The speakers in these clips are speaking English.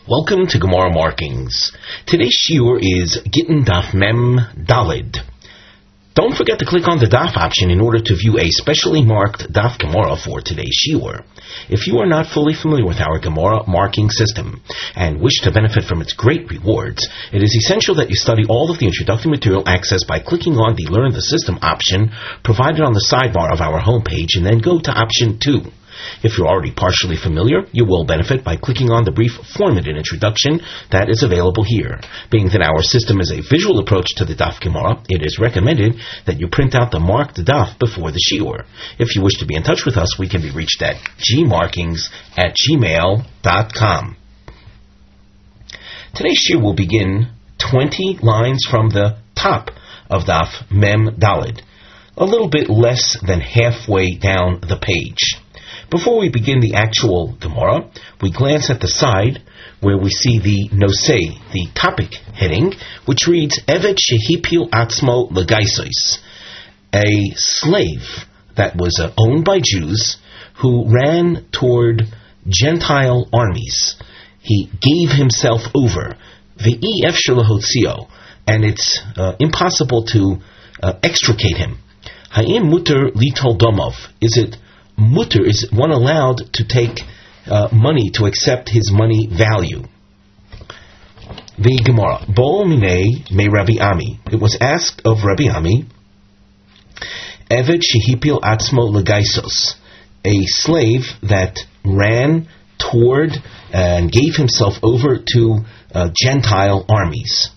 Welcome to Gemara Markings. Today's shiur is Gittin Daf Mem Dalid. Don't forget to click on the Daf option in order to view a specially marked Daf Gemara for today's shiur. If you are not fully familiar with our Gemara marking system and wish to benefit from its great rewards, it is essential that you study all of the introductory material accessed by clicking on the Learn the System option provided on the sidebar of our homepage and then go to option 2. If you're already partially familiar, you will benefit by clicking on the brief formatted introduction that is available here. Being that our system is a visual approach to the Daf Gemara, it is recommended that you print out the marked Daf before the shiur. If you wish to be in touch with us, we can be reached at gmarkings@gmail.com. Today's shiur will begin 20 lines from the top of Daf Mem Dalid, a little bit less than halfway down the page. Before we begin the actual Gemara, we glance at the side where we see the nosei, the topic heading, which reads, Evet shehipil atzmo legaisos, a slave that was owned by Jews who ran toward Gentile armies. He gave himself over, ve'i efshar lahotzio, and it's impossible to extricate him. Ha'im muter litol domov, is it mutter, is one allowed to take money, to accept his money value? The Gemara, Bo minei me Rabbi Ami. It was asked of Rabbi Ami, Evet shehipil atzmo legaisos, a slave that ran toward and gave himself over to Gentile armies.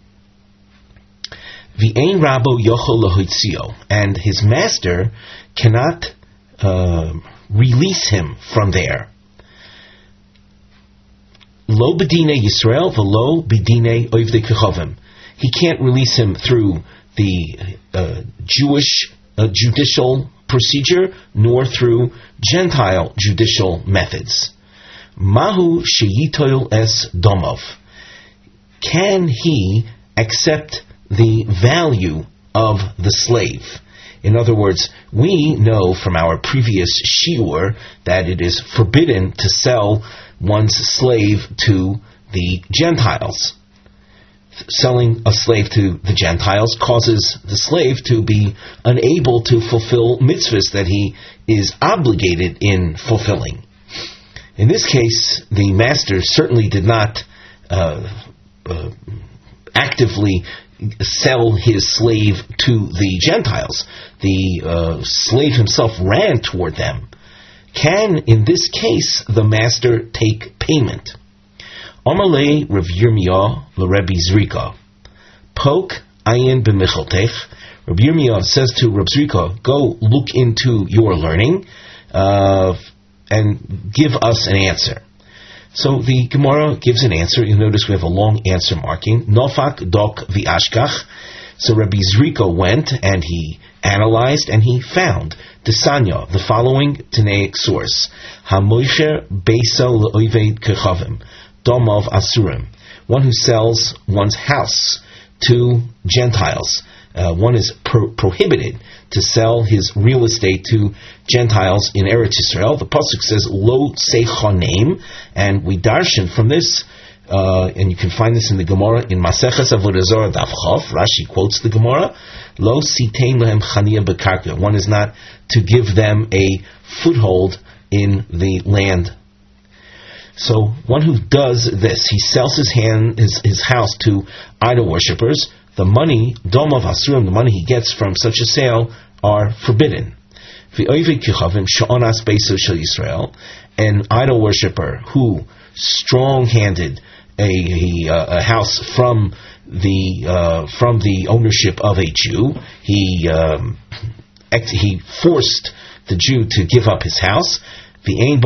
V'ein rabo yochol lahotzio, and his master cannot release him from there. Lo b'dinei Yisrael v'lo b'dinei oivdei kechavim. He can't release him through the Jewish judicial procedure, nor through Gentile judicial methods. Mahu sheyitoil es domov. Can he accept the value of the slave? In other words, we know from our previous shiur that it is forbidden to sell one's slave to the Gentiles. Selling a slave to the Gentiles causes the slave to be unable to fulfill mitzvahs that he is obligated in fulfilling. In this case, the master certainly did not actively sell his slave to the Gentiles. The slave himself ran toward them. Can, in this case, the master take payment? Amalei Rav Yirmiyah l'Rebbi Zrika. Poke ayin b'michaltech. Rav Yirmiyah says to Rav Zrika, go look into your learning and give us an answer. So the Gemara gives an answer. You'll notice we have a long answer marking. Nofak dok v'ashkach. So Rabbi Zrika went and he analyzed and he found Desanya, the following Tanaic source. HaMosher Beso le'oived kechavim. Domov asurim. One who sells one's house to Gentiles. One is prohibited to sell his real estate to Gentiles in Eretz Yisrael. The pasuk says lo seichonem, and we darshan from this, and you can find this in the Gemara in Maseches Avodah Zarah Daf Chof. Rashi quotes the Gemara, lo sitein lehem chaniya bekarka. One is not to give them a foothold in the land. So one who does this, he sells his house to idol worshippers. The money, Dom of Asurim, the money he gets from such a sale, are forbidden. An idol worshipper who strong-handed a house from the ownership of a Jew, he forced the Jew to give up his house. And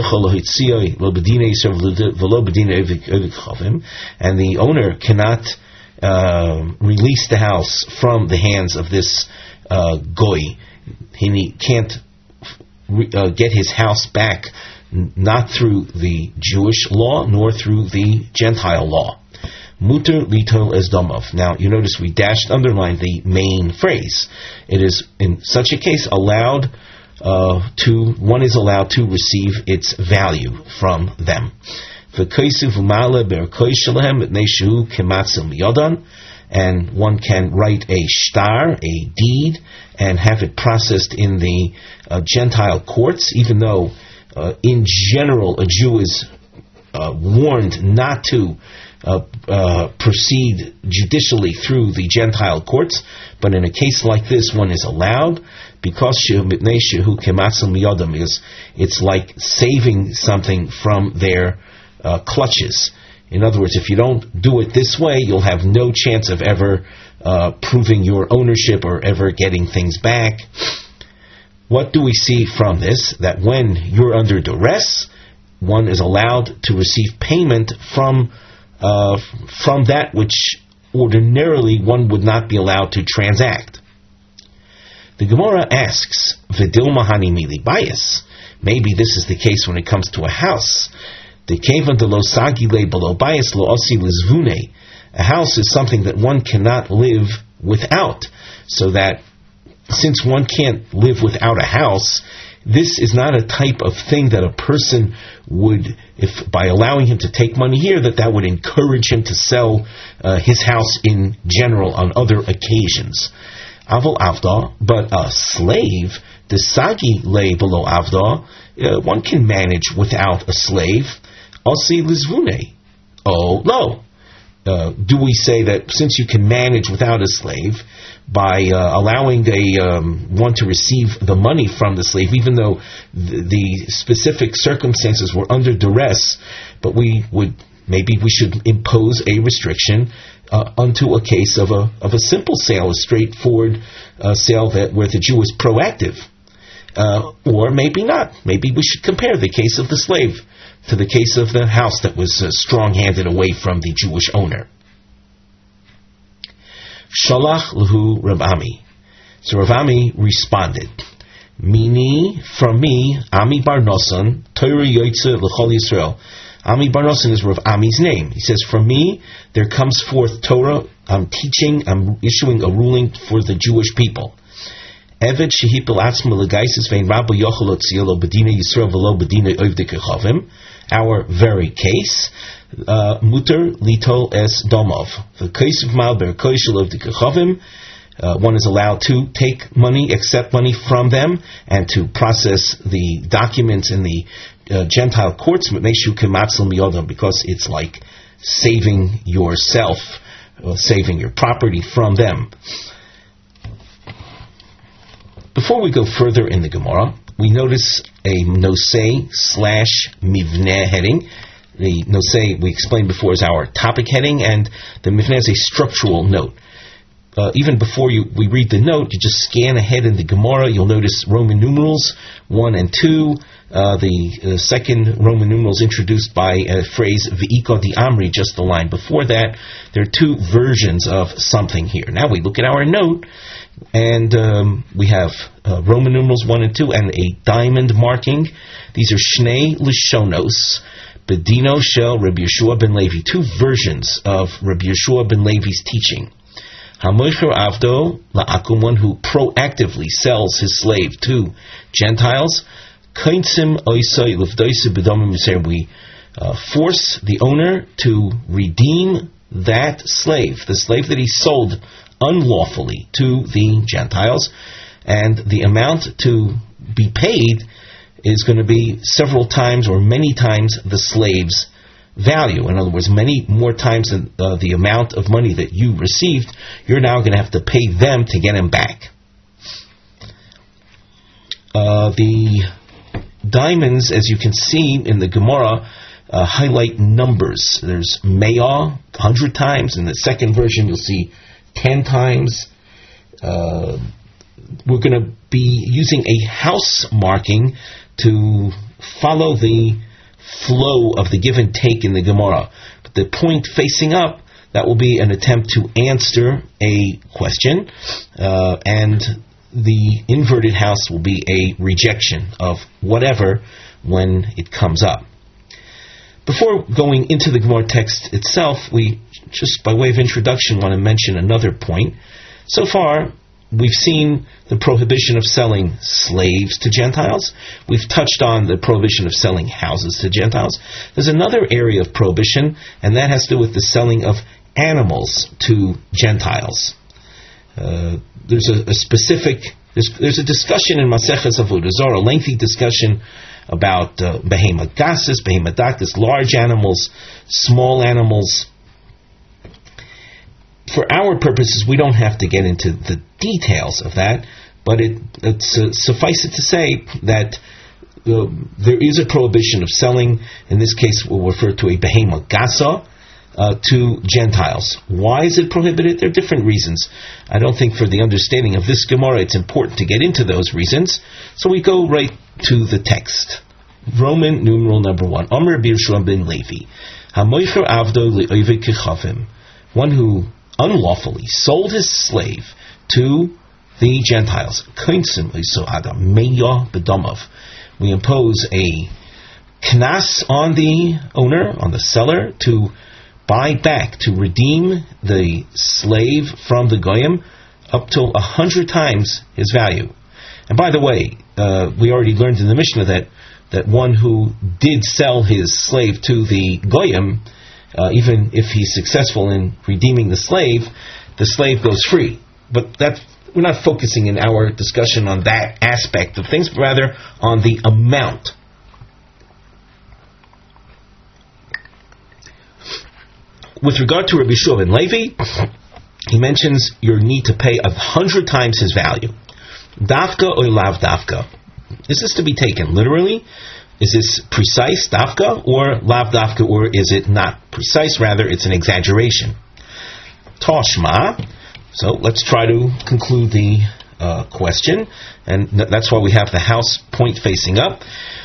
the owner cannot release the house from the hands of this goy. He can't get his house back, not through the Jewish law nor through the Gentile law. Muter litol es domov. Now you notice we underlined the main phrase. It is in such a case allowed one is allowed to receive its value from them. and one can write a shtar, a deed, and have it processed in the Gentile courts, even though in general a Jew is warned not to proceed judicially through the Gentile courts, but in a case like this one is allowed, because it's like saving something from their clutches. In other words, if you don't do it this way, you'll have no chance of ever proving your ownership or ever getting things back. What do we see from this? That when you're under duress, one is allowed to receive payment from that which ordinarily one would not be allowed to transact. The Gemara asks, Vidilma hani mili bias. Maybe this is the case when it comes to a house. The kevan de lo sagile below bias lo osi lizvune. A house is something that one cannot live without. So that since one can't live without a house, this is not a type of thing that a person would, if by allowing him to take money here, that would encourage him to sell his house in general on other occasions. Avol avda, but a slave, the sagi lay below avda, one can manage without a slave. Osi lizvune. Oh, no. Do we say that since you can manage without a slave, by allowing one to receive the money from the slave, even though the specific circumstances were under duress, but maybe we should impose a restriction unto a case of a simple sale, a straightforward sale where the Jew is proactive, or maybe not. Maybe we should compare the case of the slave to the case of the house that was strong-handed away from the Jewish owner. Shalach Lahu Rav Ami. So Rav Ami responded, Mini, from me, Ami Bar Nosson, Torah Yoitze L'chol Yisrael. Ami Bar Nosson is Rav Ami's name. He says, from me, there comes forth Torah. I'm teaching, I'm issuing a ruling for the Jewish people. Eved Shehipel Atzma L'gaisis Vein Rabba Yochel Otzielo Bedina Yisrael V'lo Bedina Ovdei Kechavim. Our very case, muter litol es domov. The case of malber koishel of the kechavim, one is allowed to take money, accept money from them, and to process the documents in the Gentile courts, because it's like saving yourself, saving your property from them. Before we go further in the Gemara, we notice a nosei/mivneh heading. The nosei, we explained before, is our topic heading, and the mivneh is a structural note. Even before we read the note, you just scan ahead in the Gemara, you'll notice Roman numerals 1 and 2. The second Roman numeral is introduced by a phrase, V'iko di Amri, just the line before that. There are two versions of something here. Now we look at our note, and we have Roman numerals 1 and 2 and a diamond marking. These are Shnei Lishonos, Bedino Shel Rabbi Yeshua ben Levi, two versions of Rabbi Yeshua ben Levi's teaching. Hamoicher Avdo La'akum, one who proactively sells his slave to Gentiles. Kaintzim Oisai Lefdoisa B'domim Yisrael, we force the owner to redeem that slave, the slave that he sold unlawfully to the Gentiles, and the amount to be paid is going to be several times or many times the slave's value. In other words, many more times than the amount of money that you received, you're now going to have to pay them to get him back. The diamonds, as you can see in the Gemara, highlight numbers. There's Me'ah, 100 times. In the second version, you'll see 10 times. We're going to be using a house marking to follow the flow of the give and take in the Gemara. But the point facing up, that will be an attempt to answer a question, and the inverted house will be a rejection of whatever when it comes up. Before going into the Gemara text itself, we, just by way of introduction, want to mention another point. So far, we've seen the prohibition of selling slaves to Gentiles. We've touched on the prohibition of selling houses to Gentiles. There's another area of prohibition, and that has to do with the selling of animals to Gentiles. There's a discussion in Maseches Avodah Zarah, a lengthy discussion about behemoth dakis, large animals, small animals. For our purposes, we don't have to get into the details of that, but suffice it to say that there is a prohibition of selling. In this case, we'll refer to a behemoth gasa to Gentiles. Why is it prohibited? There are different reasons. I don't think for the understanding of this Gemara it's important to get into those reasons, so we go right to the text. Roman numeral number 1. Amr Birshuam ben Levi. Hamoicher avdo le'oved kechavim. One who unlawfully sold his slave to the Gentiles. We impose a knas on the owner, on the seller, to buy back, to redeem the slave from the goyim up to 100 times his value. And by the way, we already learned in the Mishnah that one who did sell his slave to the goyim, even if he's successful in redeeming the slave goes free. But we're not focusing in our discussion on that aspect of things, but rather on the amount. With regard to Rabbi Yehoshua ben Levi, he mentions your need to pay 100 times his value. Dafka or lav dafka? Is this to be taken literally? Is this precise, dafka, or lav dafka, or is it not precise? Rather, it's an exaggeration. Toshma. So let's try to conclude the question, and that's why we have the house point facing up.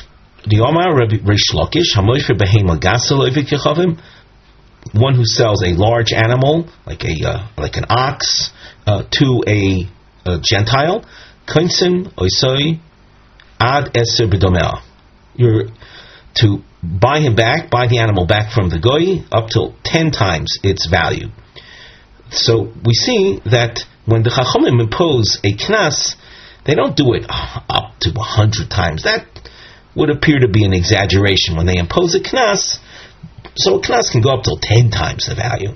One who sells a large animal, like an ox, to a Gentile, Kainsim oisoi ad eser b'domea. You're to buy the animal back from the goy up till 10 times its value. So we see that when the Chachamim impose a knas, they don't do it up to 100 times. That would appear to be an exaggeration. When they impose a knas, so a knas can go up till 10 times the value.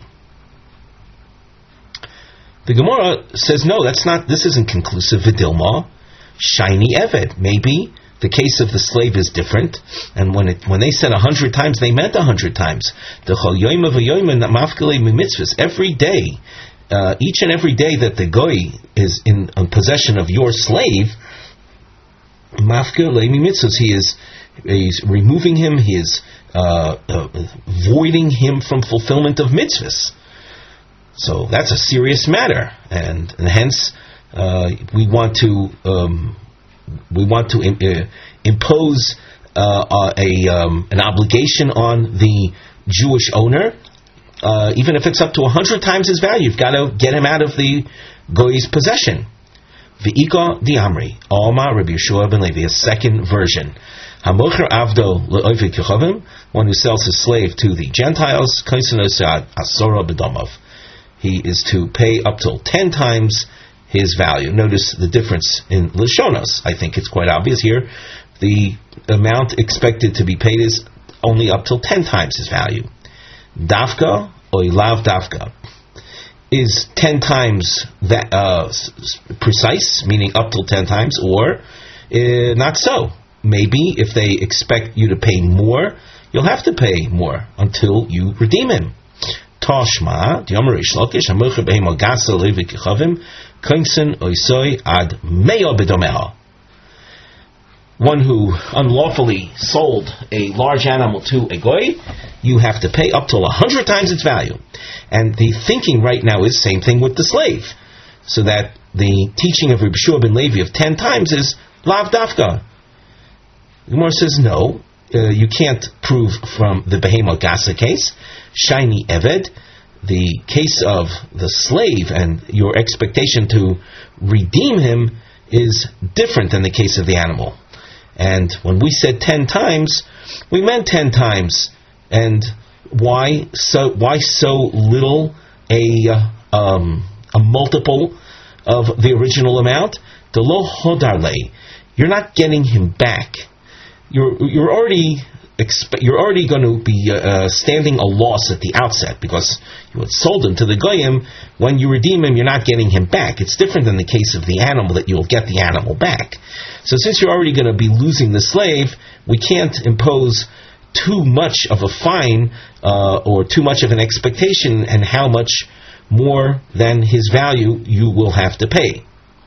The Gemara says, no, this isn't conclusive. Vidilma, shiny eved. Maybe the case of the slave is different, and when they said 100 times, they meant 100 times. Every day, each and every day that the goy is in possession of your slave, he's removing him, he is voiding him from fulfillment of mitzvahs. So that's a serious matter, and hence we want to impose an obligation on the Jewish owner, even if it's up to 100 times his value. You've got to get him out of the goy's possession. V'ika di'amri, Alma Rabbi Yehoshua ben Levi, a second version. Hamocher avdo le'oved kechavim, one who sells his slave to the Gentiles, kaisin osad asora b'domav. He is to pay up till 10 times his value. Notice the difference in Lashonos. I think it's quite obvious here. The amount expected to be paid is only up till 10 times his value. Dafka or lav dafka. Is 10 times that precise, meaning up till 10 times, or not so? Maybe if they expect you to pay more, you'll have to pay more until you redeem him. Toshma, Diyomer Reish Lakish, Hamocher Behemo Gasa Levi Kechavim, Kainsen Oisoi Ad Meyo Bedomeha. One who unlawfully sold a large animal to a goy, you have to pay up to 100 times its value. And the thinking right now is same thing with the slave. So that the teaching of Rabbi Yehoshua ben Levi of 10 times is lav dafka. The Gemara says no, you can't prove from the Behemo Gasa case. Shiny Eved, the case of the slave and your expectation to redeem him is different than the case of the animal. And when we said 10 times, we meant 10 times. And why so little a multiple of the original amount, the lo hodarle, you're not getting him back. You're already going to be standing a loss at the outset because you had sold him to the goyim. When you redeem him, you're not getting him back. It's different than the case of the animal that you'll get the animal back. So since you're already going to be losing the slave, we can't impose too much of a fine or too much of an expectation and how much more than his value you will have to pay.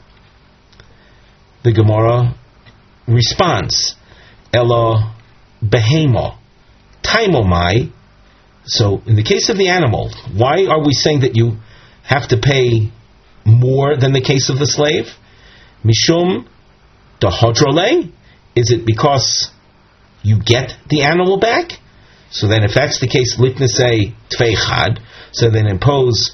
The Gemara responds, Elo behemo taimomai. So in the case of the animal, why are we saying that you have to pay more than the case of the slave? Mishum dahodrole. Is it because you get the animal back? So then if that's the case, litnesei tveichad, so then impose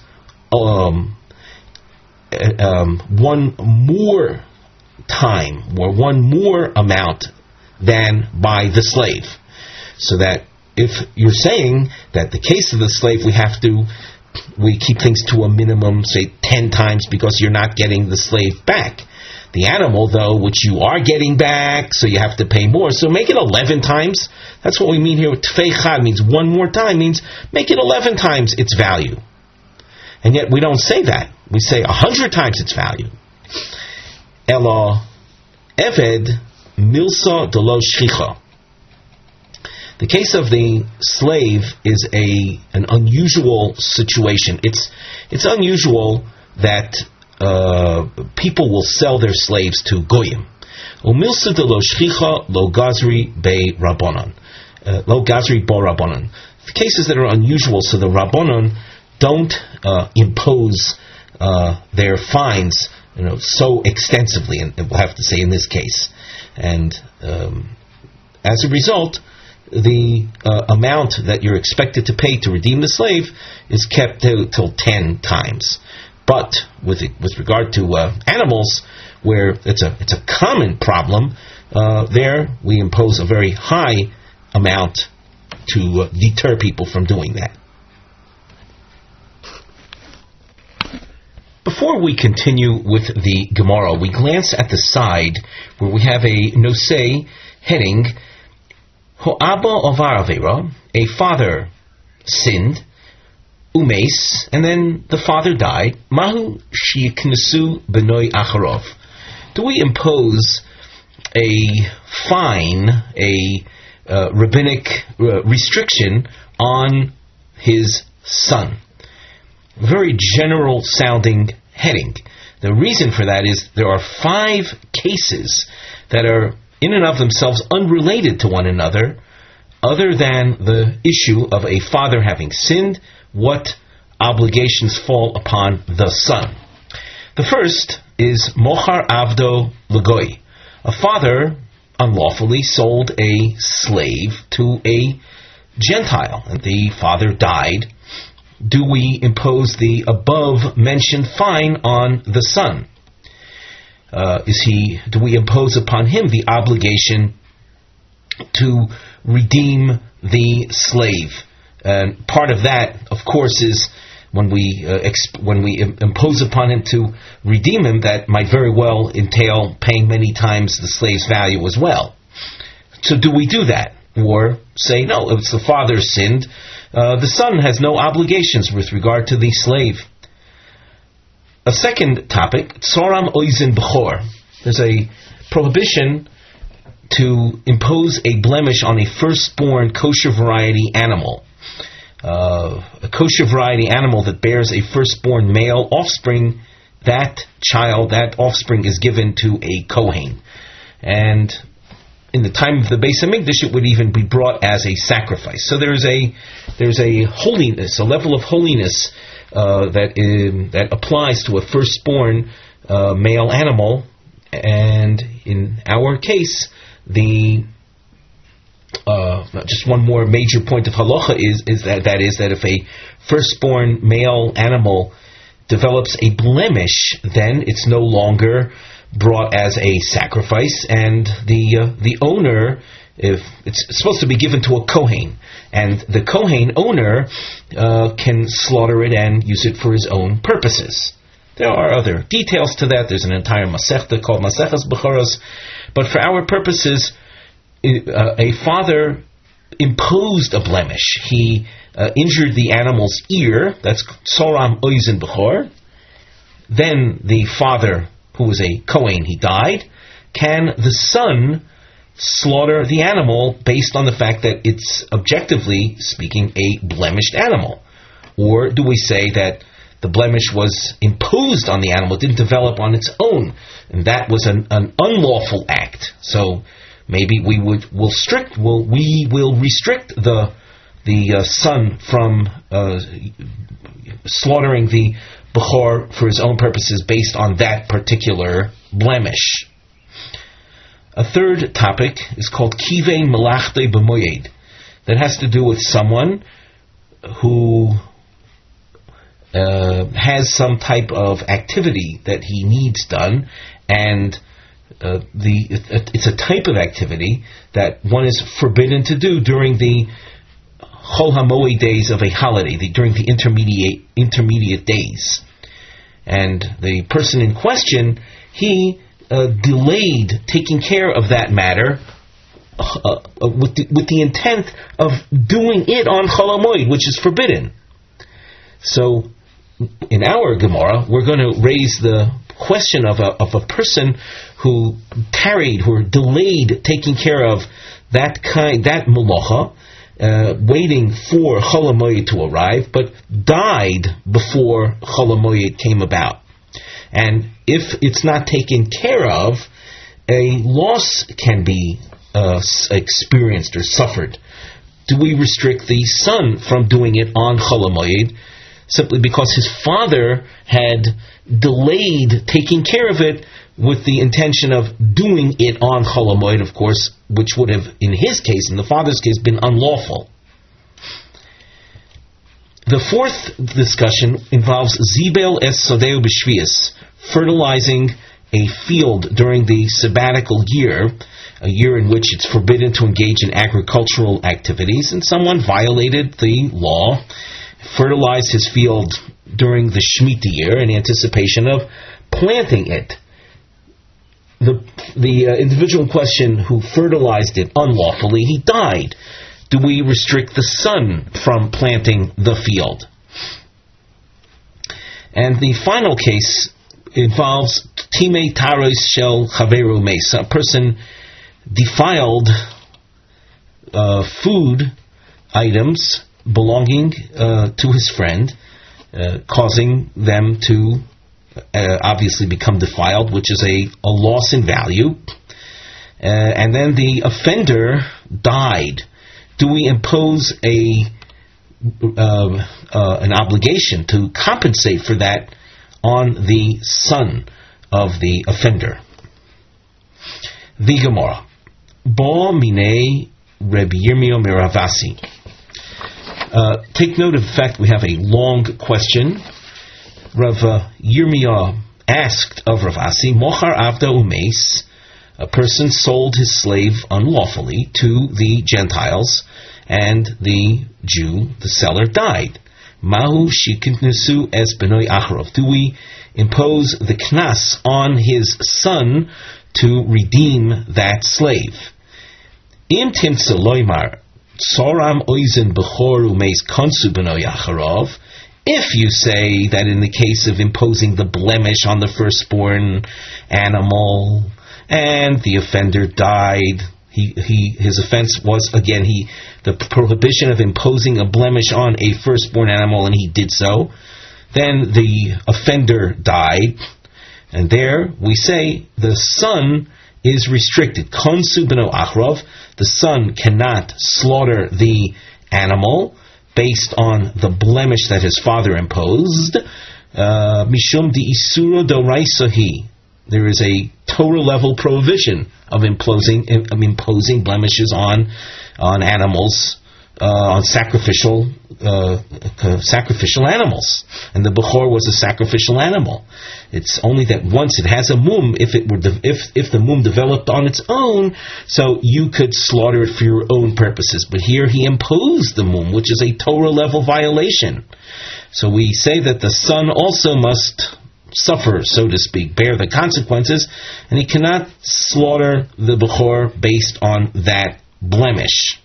one more time or one more amount than by the slave. So that if you're saying that the case of the slave we keep things to a minimum, say 10 times because you're not getting the slave back. The animal, though, which you are getting back, so you have to pay more. So make it 11 times. That's what we mean here with tfeichad, means one more time, means make it 11 times its value. And yet we don't say that. We say 100 times its value. Elo eved milsa delo shchicha. The case of the slave is an unusual situation. It's unusual that people will sell their slaves to goyim. Umilsa de lo shchicha lo gazri be rabbanon. Lo gazri bo rabbanon. The cases that are unusual, so the rabbanon don't impose their fines, so extensively, and we'll have to say in this case. And as a result, the amount that you're expected to pay to redeem the slave is kept till 10 times. But with regard to animals, where it's a common problem, there we impose a very high amount to deter people from doing that. Before we continue with the Gemara, we glance at the side where we have a nosei heading, Ho'aba ovar avera, a father sinned, umes, and then the father died. Mahu sheyiknesu benoi acharov. Do we impose a fine, a rabbinic restriction on his son? Very general sounding heading. The reason for that is there are 5 cases that are in and of themselves unrelated to one another, other than the issue of a father having sinned, what obligations fall upon the son. The first is mochar avdo l'goy. A father unlawfully sold a slave to a Gentile, and the father died. Do we impose the above mentioned fine on the son? Do we impose upon him the obligation to redeem the slave? And part of that, of course, is when we impose upon him to redeem him, that might very well entail paying many times the slave's value as well. So do we do that? Or say, no, if it's the father sinned, the son has no obligations with regard to the slave. A second topic, tsoram oizin b'chor. There's a prohibition to impose a blemish on a firstborn kosher variety animal. A kosher variety animal that bears a firstborn male offspring, that offspring is given to a Kohen. And in the time of the Beis Hamikdash, it would even be brought as a sacrifice. So there's a holiness, a level of holiness that applies to a firstborn male animal. And in our case, just one more major point of halacha is that if a firstborn male animal develops a blemish, then it's no longer brought as a sacrifice, and the owner, if it's supposed to be given to a Kohen, and the Kohen owner can slaughter it and use it for his own purposes. There are other details to that. There's an entire Masechta called Maseches Bechoros. But for our purposes, a father imposed a blemish. He injured the animal's ear. That's Tzoram Oizen Bechor. Then the father, who was a Kohen, he died. Can the son slaughter the animal based on the fact that it's, objectively speaking, a blemished animal? Or do we say that the blemish was imposed on the animal, it didn't develop on its own, and that was an unlawful act? So maybe we will restrict the son from slaughtering the Bechor for his own purposes based on that particular blemish. A third topic is called Kivei Melachte B'moyed. That has to do with someone who has some type of activity that he needs done, and it's a type of activity that one is forbidden to do during the Chol HaMoed days of a holiday, during the intermediate days. And the person in question, he delayed taking care of that matter with the intent of doing it on Chol HaMoed, which is forbidden. So, in our Gemara, we're going to raise the question of a person who tarried, who delayed taking care of that melacha, waiting for Chol HaMoed to arrive, but died before Chol HaMoed came about. And if it's not taken care of, a loss can be experienced or suffered. Do we restrict the son from doing it on Chol HaMoed simply because his father had delayed taking care of it with the intention of doing it on Chol HaMoed, of course, which would have, in his case, in the father's case, been unlawful? The fourth discussion involves Zibel es Sodeu B'Shvius, fertilizing a field during the sabbatical year, a year in which it's forbidden to engage in agricultural activities, and someone violated the law, fertilized his field during the Shemitah year in anticipation of planting it. The individual in question who fertilized it unlawfully, he died. Do we restrict the son from planting the field? And the final case involves Timei Taros Shel Chaveru Mesa. A person defiled food items belonging to his friend, causing them to obviously become defiled, which is a loss in value. And then the offender died. Do we impose an obligation to compensate for that on the son of the offender? The Gemara. Bo minei Rabbi Yirmiyah Miravasi. Take note of the fact we have a long question. Rav Yirmiyah asked of Rav Asi, Mochar Avda Umeis, a person sold his slave unlawfully to the Gentiles, and the Jew, the seller, died. Mahu shikintnesu es benoi acharov. Do we impose the knas on his son to redeem that slave? Im timtza loymar tzoram oizen bechor umeis konsu benoi acharov. If you say that in the case of imposing the blemish on the firstborn animal and the offender died, his offense was, again, the prohibition of imposing a blemish on a firstborn animal, and he did so, then the offender died, and there we say the son is restricted. Konsu beno achrov, the son cannot slaughter the animal based on the blemish that his father imposed. Mishum di isuro doraisahi. There is a Torah level prohibition of imposing blemishes on animals, on sacrificial animals, and the Bechor was a sacrificial animal. It's only that once it has a mum, if the mum developed on its own, so you could slaughter it for your own purposes. But here he imposed the mum, which is a Torah level violation. So we say that the son also must suffer, so to speak, bear the consequences, and he cannot slaughter the Bechor based on that blemish.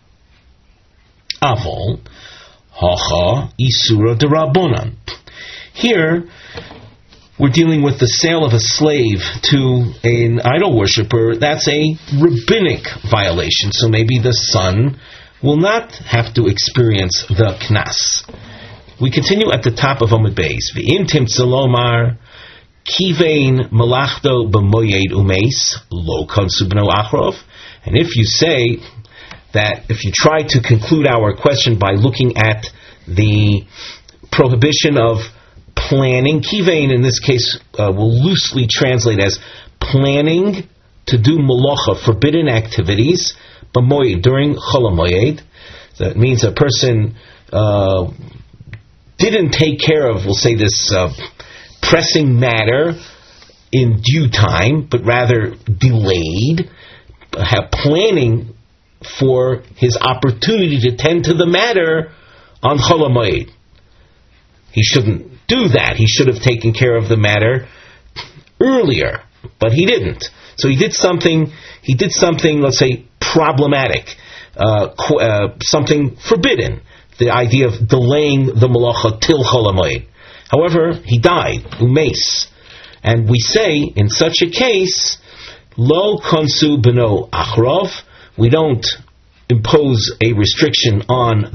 Avol, hacha isura derabonan. Here, we're dealing with the sale of a slave to an idol worshiper. That's a rabbinic violation, so maybe the son will not have to experience the knas. We continue at the top of Amud Beis. V'im timtzalomar kivein malachto b'moyed umeis lo konsu b'no achrov. And if you say that, if you try to conclude our question by looking at the prohibition of planning, kivein in this case will loosely translate as planning to do malacha, forbidden activities, b'moyed, during chol hamoyed. That means a person didn't take care of, we'll say, this pressing matter in due time, but rather delayed, have planning for his opportunity to tend to the matter on Chol HaMoed. He shouldn't do that. He should have taken care of the matter earlier, but he didn't. So he did something, let's say, problematic, something forbidden. The idea of delaying the malacha till Chol HaMoed. However, he died, umeis. And we say, in such a case, lo konsu b'no achrov, we don't impose a restriction on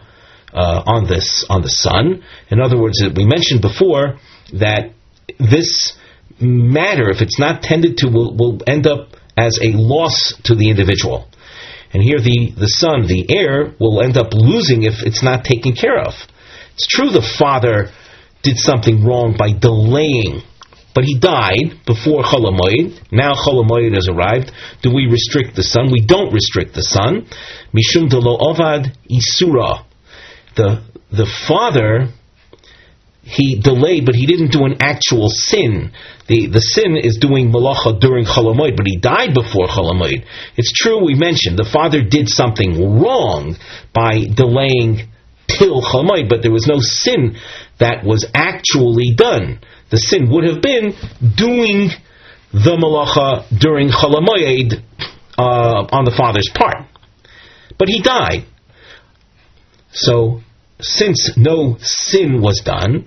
the son. In other words, we mentioned before that this matter, if it's not tended to, will end up as a loss to the individual. And here the son, the heir, will end up losing if it's not taken care of. It's true the father did something wrong by delaying, but he died before Chol HaMoed. Now Chol HaMoed has arrived. Do we restrict the son? We don't restrict the son. Mishum de lo ovad isura. The father, he delayed, but he didn't do an actual sin. The sin is doing malacha during Chol HaMoed, but he died before Chol HaMoed. It's true, we mentioned, the father did something wrong by delaying till Chol HaMoed, but there was no sin that was actually done. The sin would have been doing the malacha during Chol HaMoed on the father's part. But he died. So, since no sin was done,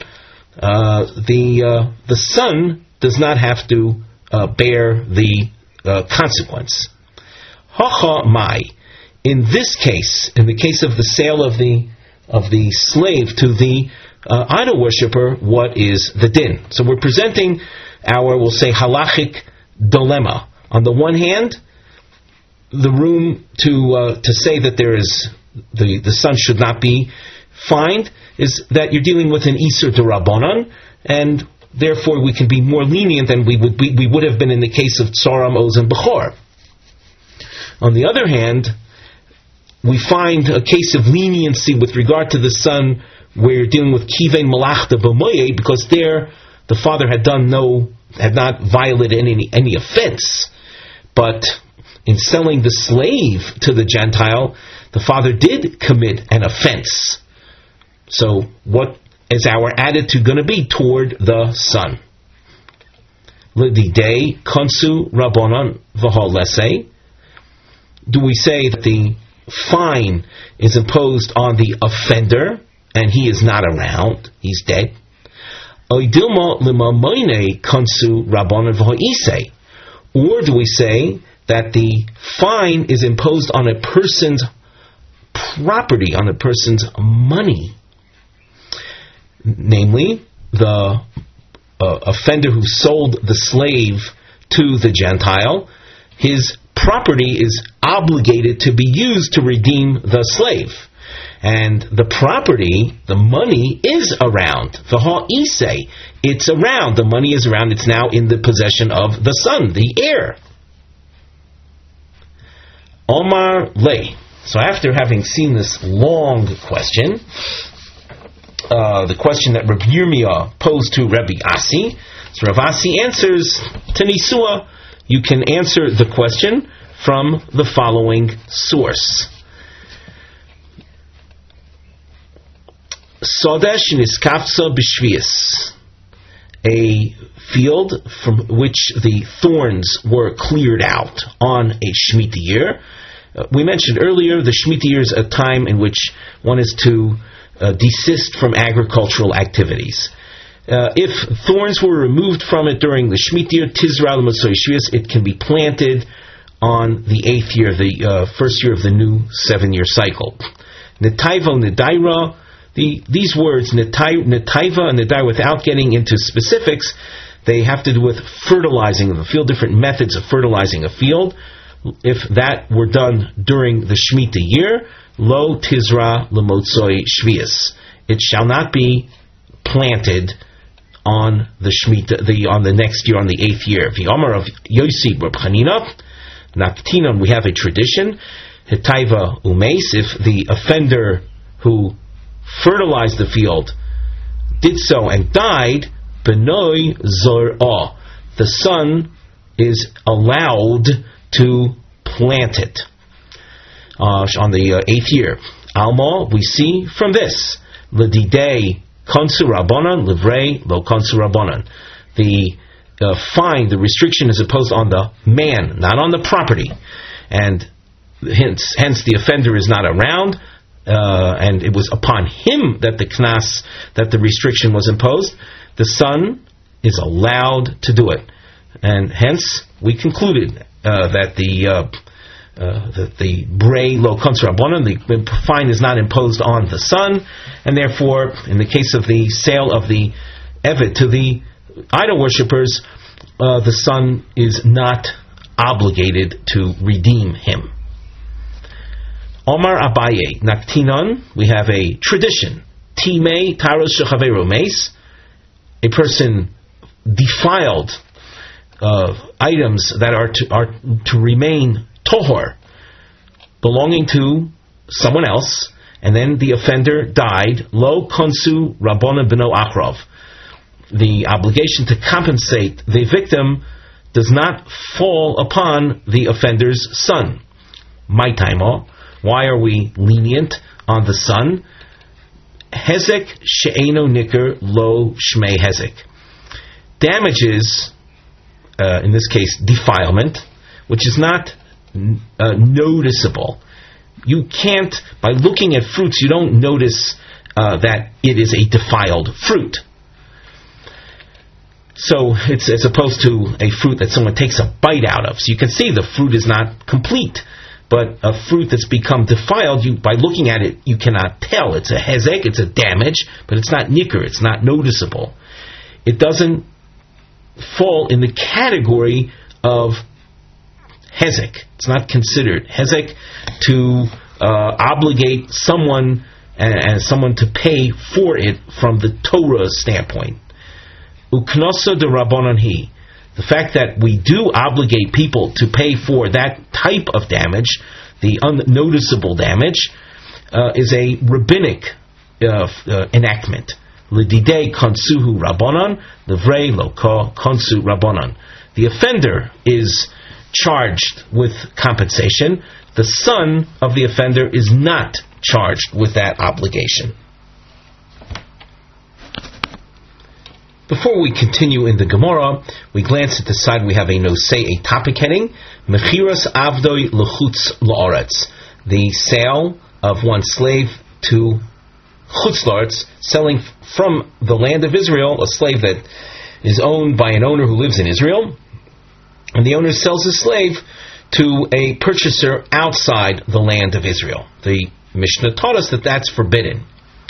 the son does not have to bear the consequence. Hacha mai. In this case, in the case of the sale of the slave to the idol worshipper, what is the din? So we're presenting our, we'll say, halachic dilemma. On the one hand, the room to say that there is the son should not be fined is that you're dealing with an Isur D'Rabbanan, and therefore we can be more lenient than we would have been in the case of Tzoram, Oz, and Bechor. On the other hand, we find a case of leniency with regard to the son where you're dealing with Kivein Malachta B'Moyed, because there the father had not violated any offense. But in selling the slave to the Gentile, the father did commit an offense. So what is our attitude going to be toward the son? L'didei konsu rabbanan v'hal lesei. Do we say that the fine is imposed on the offender and he is not around, he's dead? Oidilma limamoine konsu rabbanan v'hal isei. Or do we say that the fine is imposed on a person's property, on a person's money? Namely, the offender who sold the slave to the Gentile, his property is obligated to be used to redeem the slave. And the property, the money, is around. The ha'isei, it's around. The money is around. It's now in the possession of the son, the heir. Omar lei. So after having seen this long question, the question that Rabbi Yirmiyah posed to Rabbi Asi, so Rav Asi answers to Nisua. You can answer the question from the following source. Sodesh niskafsa b'shvius. a field from which the thorns were cleared out on a Shemitah year. We mentioned earlier the Shemitah year is a time in which one is to desist from agricultural activities. If thorns were removed from it during the Shemitah year, Tizra l'Motzoi Shvius, it can be planted on the 8th year, the first year of the new 7-year cycle. Netaiva, Nedaira, these words, Netaiva and Nedaira, without getting into specifics, they have to do with fertilizing of the field, different methods of fertilizing a field. If that were done during the Shemitah year, Lo Tizra l'Motzoi Shvius, it shall not be planted on the Shemitah, on the next year, on the 8th year. V'Omer of Yosi Reb Chanina, Naktinon, we have a tradition, Hetaiva Umeis, if the offender who fertilized the field did so and died, Benoi Zor'ah, the son is allowed to plant it on the 8th year. Alma, we see from this, L'didei konsu rabbanan, livrei lo konsu rabbanan. The fine, the restriction is imposed on the man, not on the property. And hence the offender is not around, and it was upon him that the knas, that the restriction was imposed. The son is allowed to do it. And hence, we concluded that the brei lo konsu rabbanan, the fine is not imposed on the son, and therefore, in the case of the sale of the evet to the idol worshippers, the son is not obligated to redeem him. Omar Abaye, Naktinon, we have a tradition. Timei taros shechaveru meis, a person defiled items that are to remain tohor, belonging to someone else, and then the offender died. Lo konsu rabbanan b'no achrov. The obligation to compensate the victim does not fall upon the offender's son. My taimo, why are we lenient on the son? Hezek she'eno niker lo shmei hezek. Damages, in this case defilement, which is not noticeable. You can't, by looking at fruits, you don't notice that it is a defiled fruit. So it's as opposed to a fruit that someone takes a bite out of. So you can see the fruit is not complete. But a fruit that's become defiled, by looking at it, you cannot tell. It's a hezek, it's a damage, but it's not nicker, it's not noticeable. It doesn't fall in the category of hezek. It's not considered hezek to obligate someone and someone to pay for it from the Torah standpoint. Uknosa de rabbanan hi. The fact that we do obligate people to pay for that type of damage, the unnoticeable damage, is a rabbinic enactment. L'didei konsuhu rabbanan, levrei lo konsu rabbanan. The offender is charged with compensation. The son of the offender is not charged with that obligation. Before we continue in the Gemara, we glance at the side. We have a nosei, a topic heading, Mechiras Avdoi L'chutz La'aretz, the sale of one slave to Chutz La'aretz, selling from the land of Israel, a slave that is owned by an owner who lives in Israel, and the owner sells his slave to a purchaser outside the land of Israel. The Mishnah taught us that that's forbidden.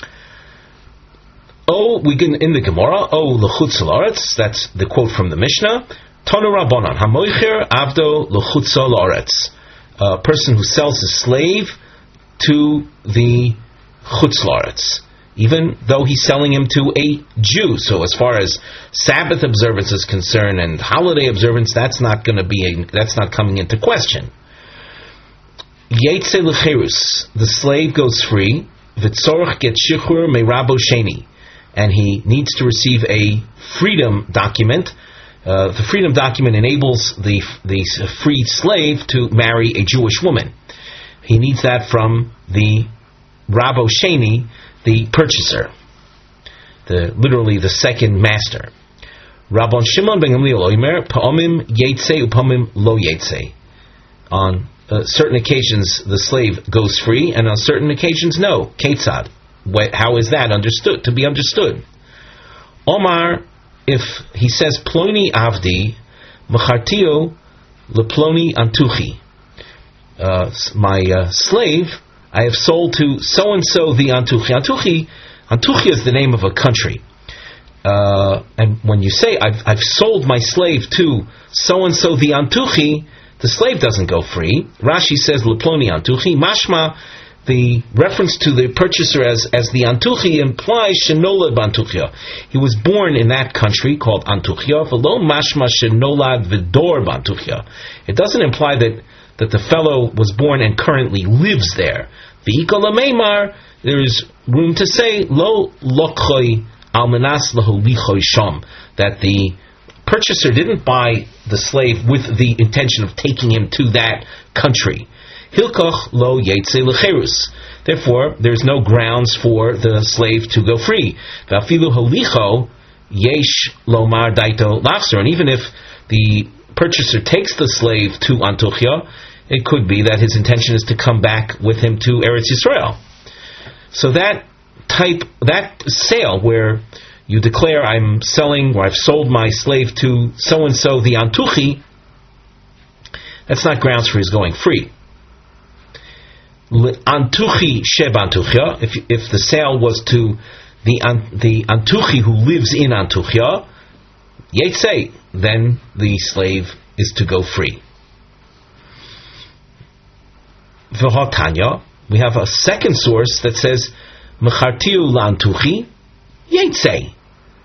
We get in the Gemara, l'chutz la'aretz, that's the quote from the Mishnah, Tonu Rabbanan, hamoicher avdo l'chutz la'aretz, a person who sells his slave to the chutz la'aretz, even though he's selling him to a Jew. So as far as Sabbath observance is concerned and holiday observance, that's not coming into question. Yetze l'cherus, the slave goes free, v'tzorach get shichur me'rabo sheni, and he needs to receive a freedom document. The freedom document enables the freed slave to marry a Jewish woman. He needs that from the Rabo Sheni, the purchaser, literally the second master. Rabban Shimon ben Gamliel Omer, Pa'omim Yetze Upamim Lo Yetze. On certain occasions the slave goes free, and on certain occasions no. Ketzad. How is that understood? To be understood. Omar, if he says Ploni Avdi, Machartio Leploni Antuchi. My slave I have sold to so and so the Antuchi. Antuchi is the name of a country. And when you say I've sold my slave to so and so the Antuchi, the slave doesn't go free. Rashi says Leploni Antuchi. Mashma, the reference to the purchaser as the Antuchi implies Shenolad Bantuchia. He was born in that country called Antuchia. V'lo mashma Shenolad V'dor Bantuchia. It doesn't imply that the fellow was born and currently lives there. V'ikol Meimar, there is room to say Lo Lokhoi Almanas Laholichoi Sham, that the purchaser didn't buy the slave with the intention of taking him to that country. Hilkoch lo yetze lecherus. Therefore, there's no grounds for the slave to go free. V'afilu holicho yesh lomar daito lachzor. And even if the purchaser takes the slave to Antuchia, it could be that his intention is to come back with him to Eretz Yisrael. So that sale where you declare I'm selling or I've sold my slave to so and so the Antuchi, that's not grounds for his going free. Antuchi sheb Antuchia. If the sale was to the Antuchi who lives in Antuchia, Yetzei, then the slave is to go free. V'hatanya, we have a second source that says Mechartiu la'Antuchi Yetzei.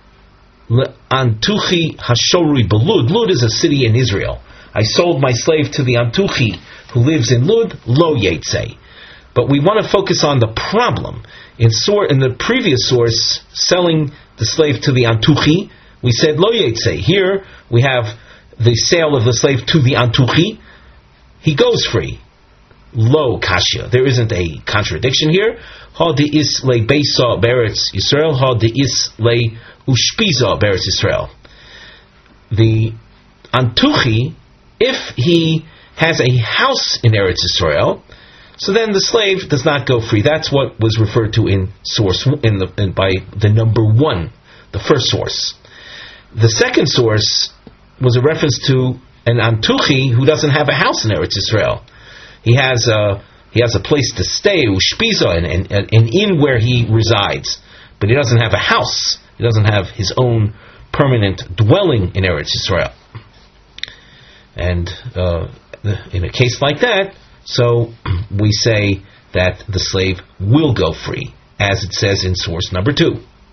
Antuchi hashorui belud. Lud is a city in Israel. I sold my slave to the Antuchi who lives in Lud. Lo Yetzei. But we want to focus on the problem. In the previous source, selling the slave to the Antuchi, we said Lo Yetzei. Here we have the sale of the slave to the Antuchi. He goes free. Lo Kashya. There isn't a contradiction here. Ha de'is le beisa beretz Yisrael. Ha de'is le ushpiza beretz Yisrael. The Antuchi, if he has a house in Eretz Yisrael, so then the slave does not go free. That's what was referred to in source by the number 1, the first source. The second source was a reference to an Antuchi who doesn't have a house in Eretz Yisrael. He has a place to stay, ushpiza, an inn where he resides, but he doesn't have a house. He doesn't have his own permanent dwelling in Eretz Yisrael. And in a case like that, so we say that the slave will go free, as it says in source number 2.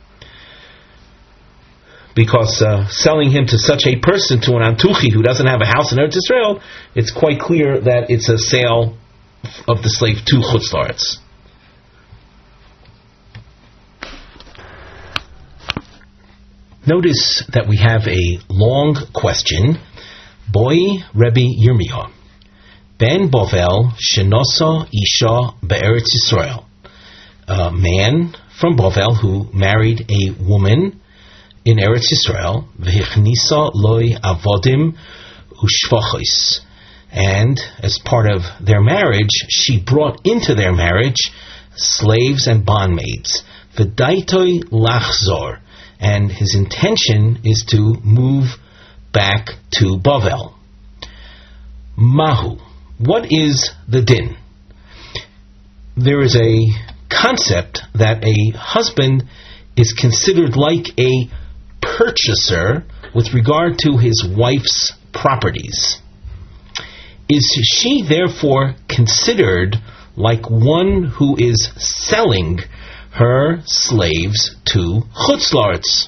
Because selling him to such a person, to an Antuchi who doesn't have a house in Eretz Yisrael, it's quite clear that it's a sale of the slave to Chutz La'aretz. Notice that we have a long question. Boy Rebbe Yirmiyah, Ben Bovel Shenosa Isha Be'eretz Yisrael. A man from Bovel who married a woman in Eretz Yisrael, V'hichnisa loy avodim ushvachos, and as part of their marriage, she brought into their marriage slaves and bondmaids. V'daitoi lachzor, and his intention is to move back to Bavel. Mahu, what is the din? There is a concept that a husband is considered like a purchaser with regard to his wife's properties. Is she therefore considered like one who is selling her slaves to Chutz La'aretz?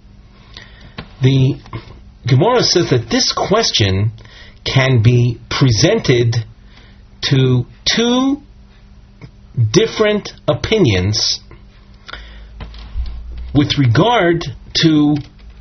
The Gemara says that this question can be presented to 2 different opinions with regard to,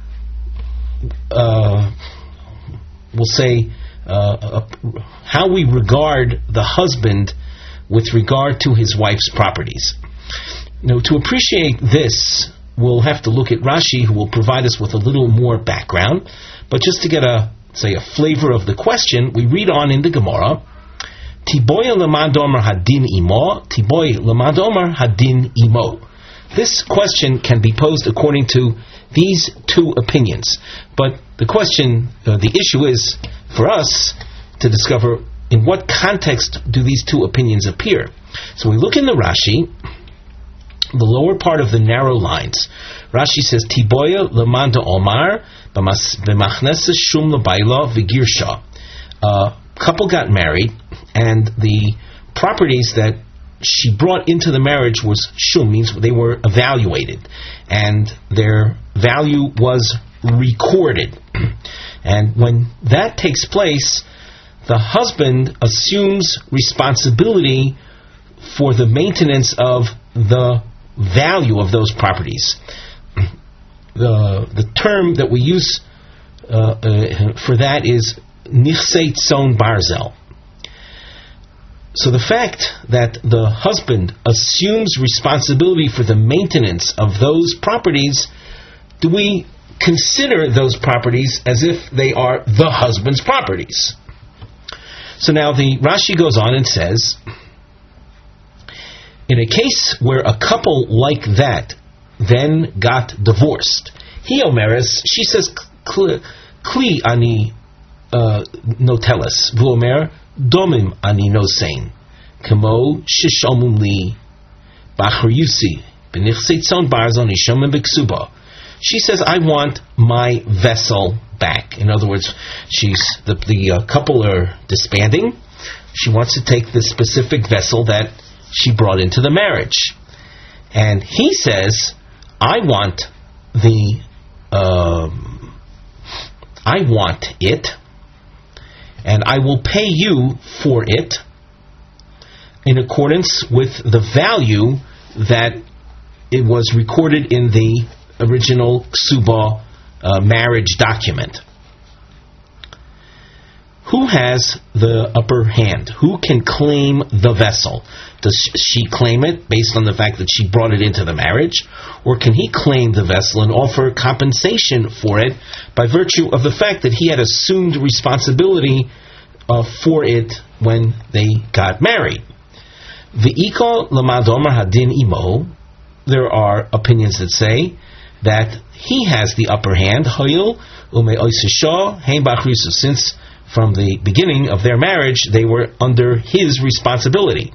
we'll say, how we regard the husband with regard to his wife's properties. Now, to appreciate this, we'll have to look at Rashi, who will provide us with a little more background. But just to get a flavor of the question, we read on in the Gemara, Tiboya lemad omer hadin imo, Tiboya lemad omer hadin imo. This question can be posed according to these two opinions. But the question, the issue is for us to discover in what context do these two opinions appear. So we look in the Rashi, the lower part of the narrow lines. Rashi says, Tiboya lemanda omar b'machneses shum l'bayla v'girsha. Couple got married, and the properties that she brought into the marriage was shum, means they were evaluated, and their value was recorded. And when that takes place, the husband assumes responsibility for the maintenance of the value of those properties. The term that we use for that is nichsei tzon barzel. So the fact that the husband assumes responsibility for the maintenance of those properties, do we consider those properties as if they are the husband's properties? So now the Rashi goes on and says, in a case where a couple like that then got divorced, he omeres, she says, kli ani noteles, v'omer domim ani nosein, kamo shishomum li bachriusi b'nichsei tzon barzon ishomim b'ksuba. She says, I want my vessel back. In other words, the couple are disbanding. She wants to take the specific vessel that she brought into the marriage. And he says, I want it, and I will pay you for it in accordance with the value that it was recorded in the original ksuba marriage document. Who has the upper hand? Who can claim the vessel? Does she claim it based on the fact that she brought it into the marriage? Or can he claim the vessel and offer compensation for it by virtue of the fact that he had assumed responsibility for it when they got married? V'iko lamad omer hadin imo. There are opinions that say that he has the upper hand, since from the beginning of their marriage they were under his responsibility.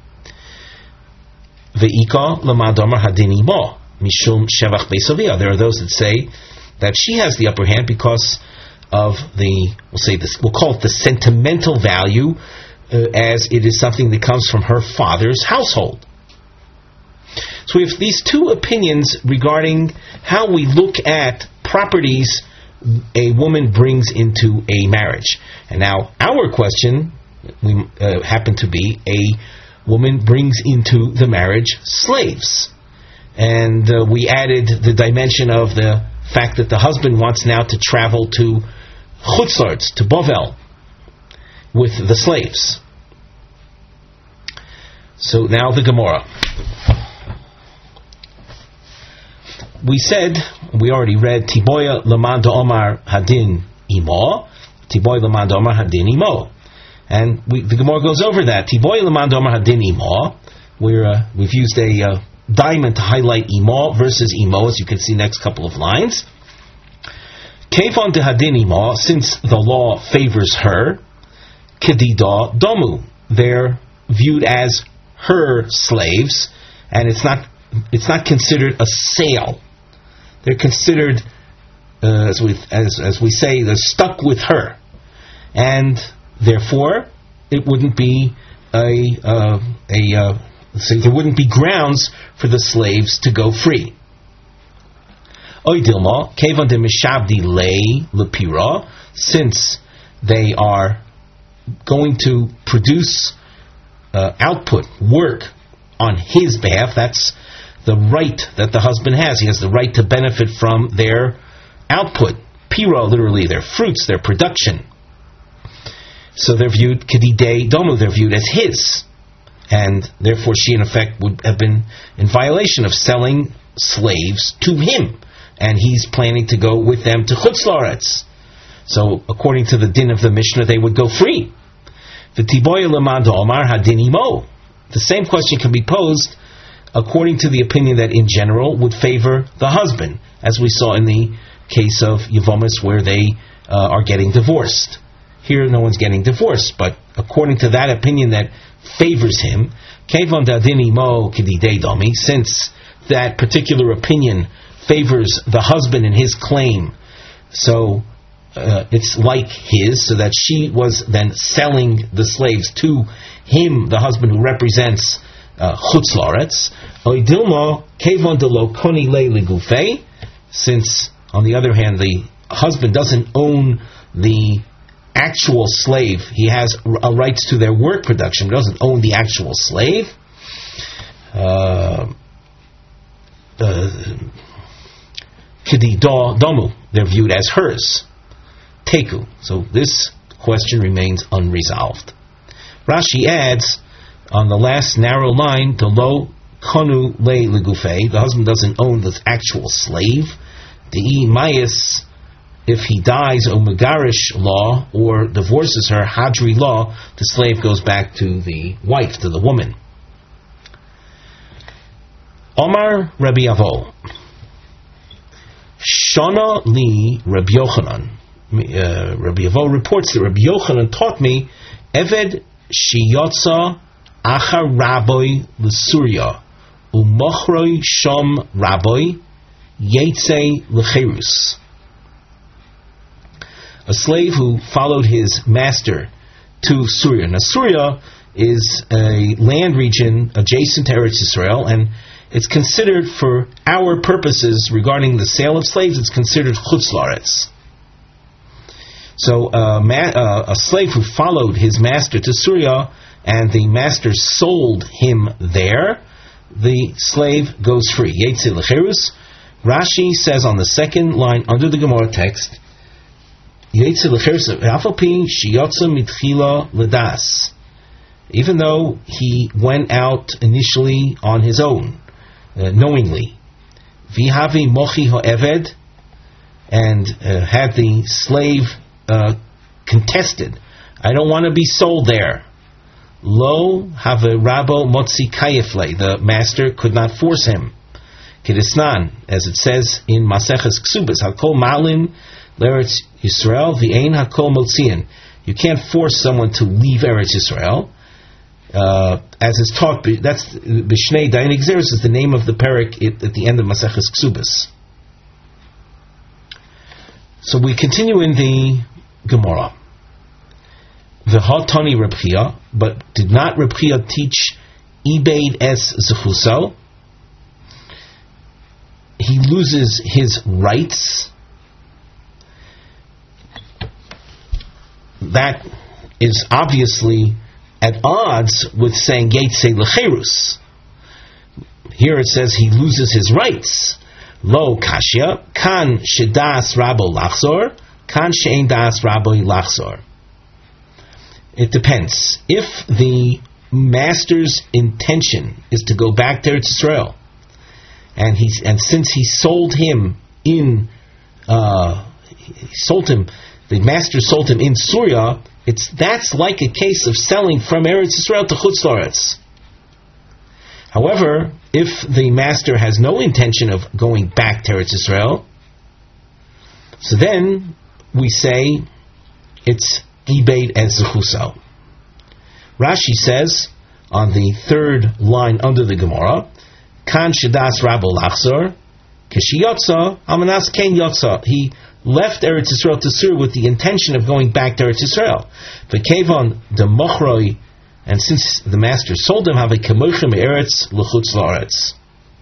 Ve'ika lamad omer hadin imo mishum shevach beisavia. There are those that say that she has the upper hand because of we'll call it the sentimental value, as it is something that comes from her father's household. So we have these two opinions regarding how we look at properties a woman brings into a marriage. And now our question happened to be a woman brings into the marriage slaves. And we added the dimension of the fact that the husband wants now to travel to Chutzlarts, to Bovel, with the slaves. So now the Gemara. We already read Tiboya lamad omar hadin imo, Tiboya lamad omar hadin imo, and the Gemara goes over that Tiboya lamad omar hadin imo. We've used a diamond to highlight imo versus imo, as you can see next couple of lines. Kefon de hadin imo, since the law favors her, kedida domu, they're viewed as her slaves, and it's not considered a sale. They're considered, as we say, they're stuck with her, and therefore it wouldn't be there wouldn't be grounds for the slaves to go free. Oidilma kevan de mishabdi lei lepira, since they are going to produce output, work on his behalf. That's the right that the husband has. He has the right to benefit from their output. Pira, literally, their fruits, their production. So they're viewed, kedidei domu, they're viewed as his. And therefore she, in effect, would have been in violation of selling slaves to him, and he's planning to go with them to Chutz La'aretz. So, according to the din of the Mishnah, they would go free. The same question can be posed according to the opinion that in general would favor the husband, as we saw in the case of Yevomis where they are getting divorced. Here no one's getting divorced, but according to that opinion that favors him, since that particular opinion favors the husband in his claim, so it's like his, so that she was then selling the slaves to him, the husband who represents Chutz La'aretz. Since, on the other hand, the husband doesn't own the actual slave, he has rights to their work production, but doesn't own the actual slave. Kedi domu, they're viewed as hers. Teku. So this question remains unresolved. Rashi adds, on the last narrow line, the lo konu le legufei, the husband doesn't own the actual slave. The mayas, if he dies, o megarish law, or divorces her, hadri law, the slave goes back to the wife, to the woman. Omar Rabbi Avo, Shana li Rabbi Yochanan. Rabbi Avo reports that Rabbi Yochanan taught me, Eved shiyotza achar rabbi l'surya umochroi shom rabbi yetze l'cherus. A slave who followed his master to Syria. Now, Syria is a land region adjacent to Eretz Yisrael, and it's considered, for our purposes regarding the sale of slaves, it's considered Chutz La'aretz. So a slave who followed his master to Syria and the master sold him there, the slave goes free. Yetze l'cherus. Rashi says on the second line under the Gemara text, Yetze l'cherus afapi shiyotza mitchila ledas. Even though he went out initially on his own, knowingly, vihavi mochi ha'eved, and had the slave contested, I don't want to be sold there. Lo have rabo motzi kayefle, the master could not force him. Kedisnan, as it says in Maseches Ksubas, hakol malin l'Eretz Yisrael v'ein hakol motziin. You can't force someone to leave Eretz Yisrael. As is taught, that's B'Shnei Dayanik Xeris is the name of the parak at the end of Maseches Ksubas. So we continue in the Gemara. V'hatani Reb Chia, but did not Reb Chia teach Ibeid es Zechuso? He loses his rights. That is obviously at odds with saying Yetze l'cherus. Here it says he loses his rights. Lo kashya, kan shedas rabo lachzor, kan she'en das rabo lachzor. It depends. If the master's intention is to go back to Eretz Yisrael, and since he sold him the master sold him in Syria, that's like a case of selling from Eretz Yisrael to Chutz La'aretz. However, if the master has no intention of going back to Eretz Yisrael, so then we say it's Ibeid and Zechuso. Rashi says on the third line under the Gemara, Kan shedas rabo lachzor, keshiyotza amanas ken yotza. He left Eretz Yisrael to Syria with the intention of going back to Eretz Yisrael. V'kevon de mochroi, and since the master sold him, have a kemochim eretz l'chutz la'aretz.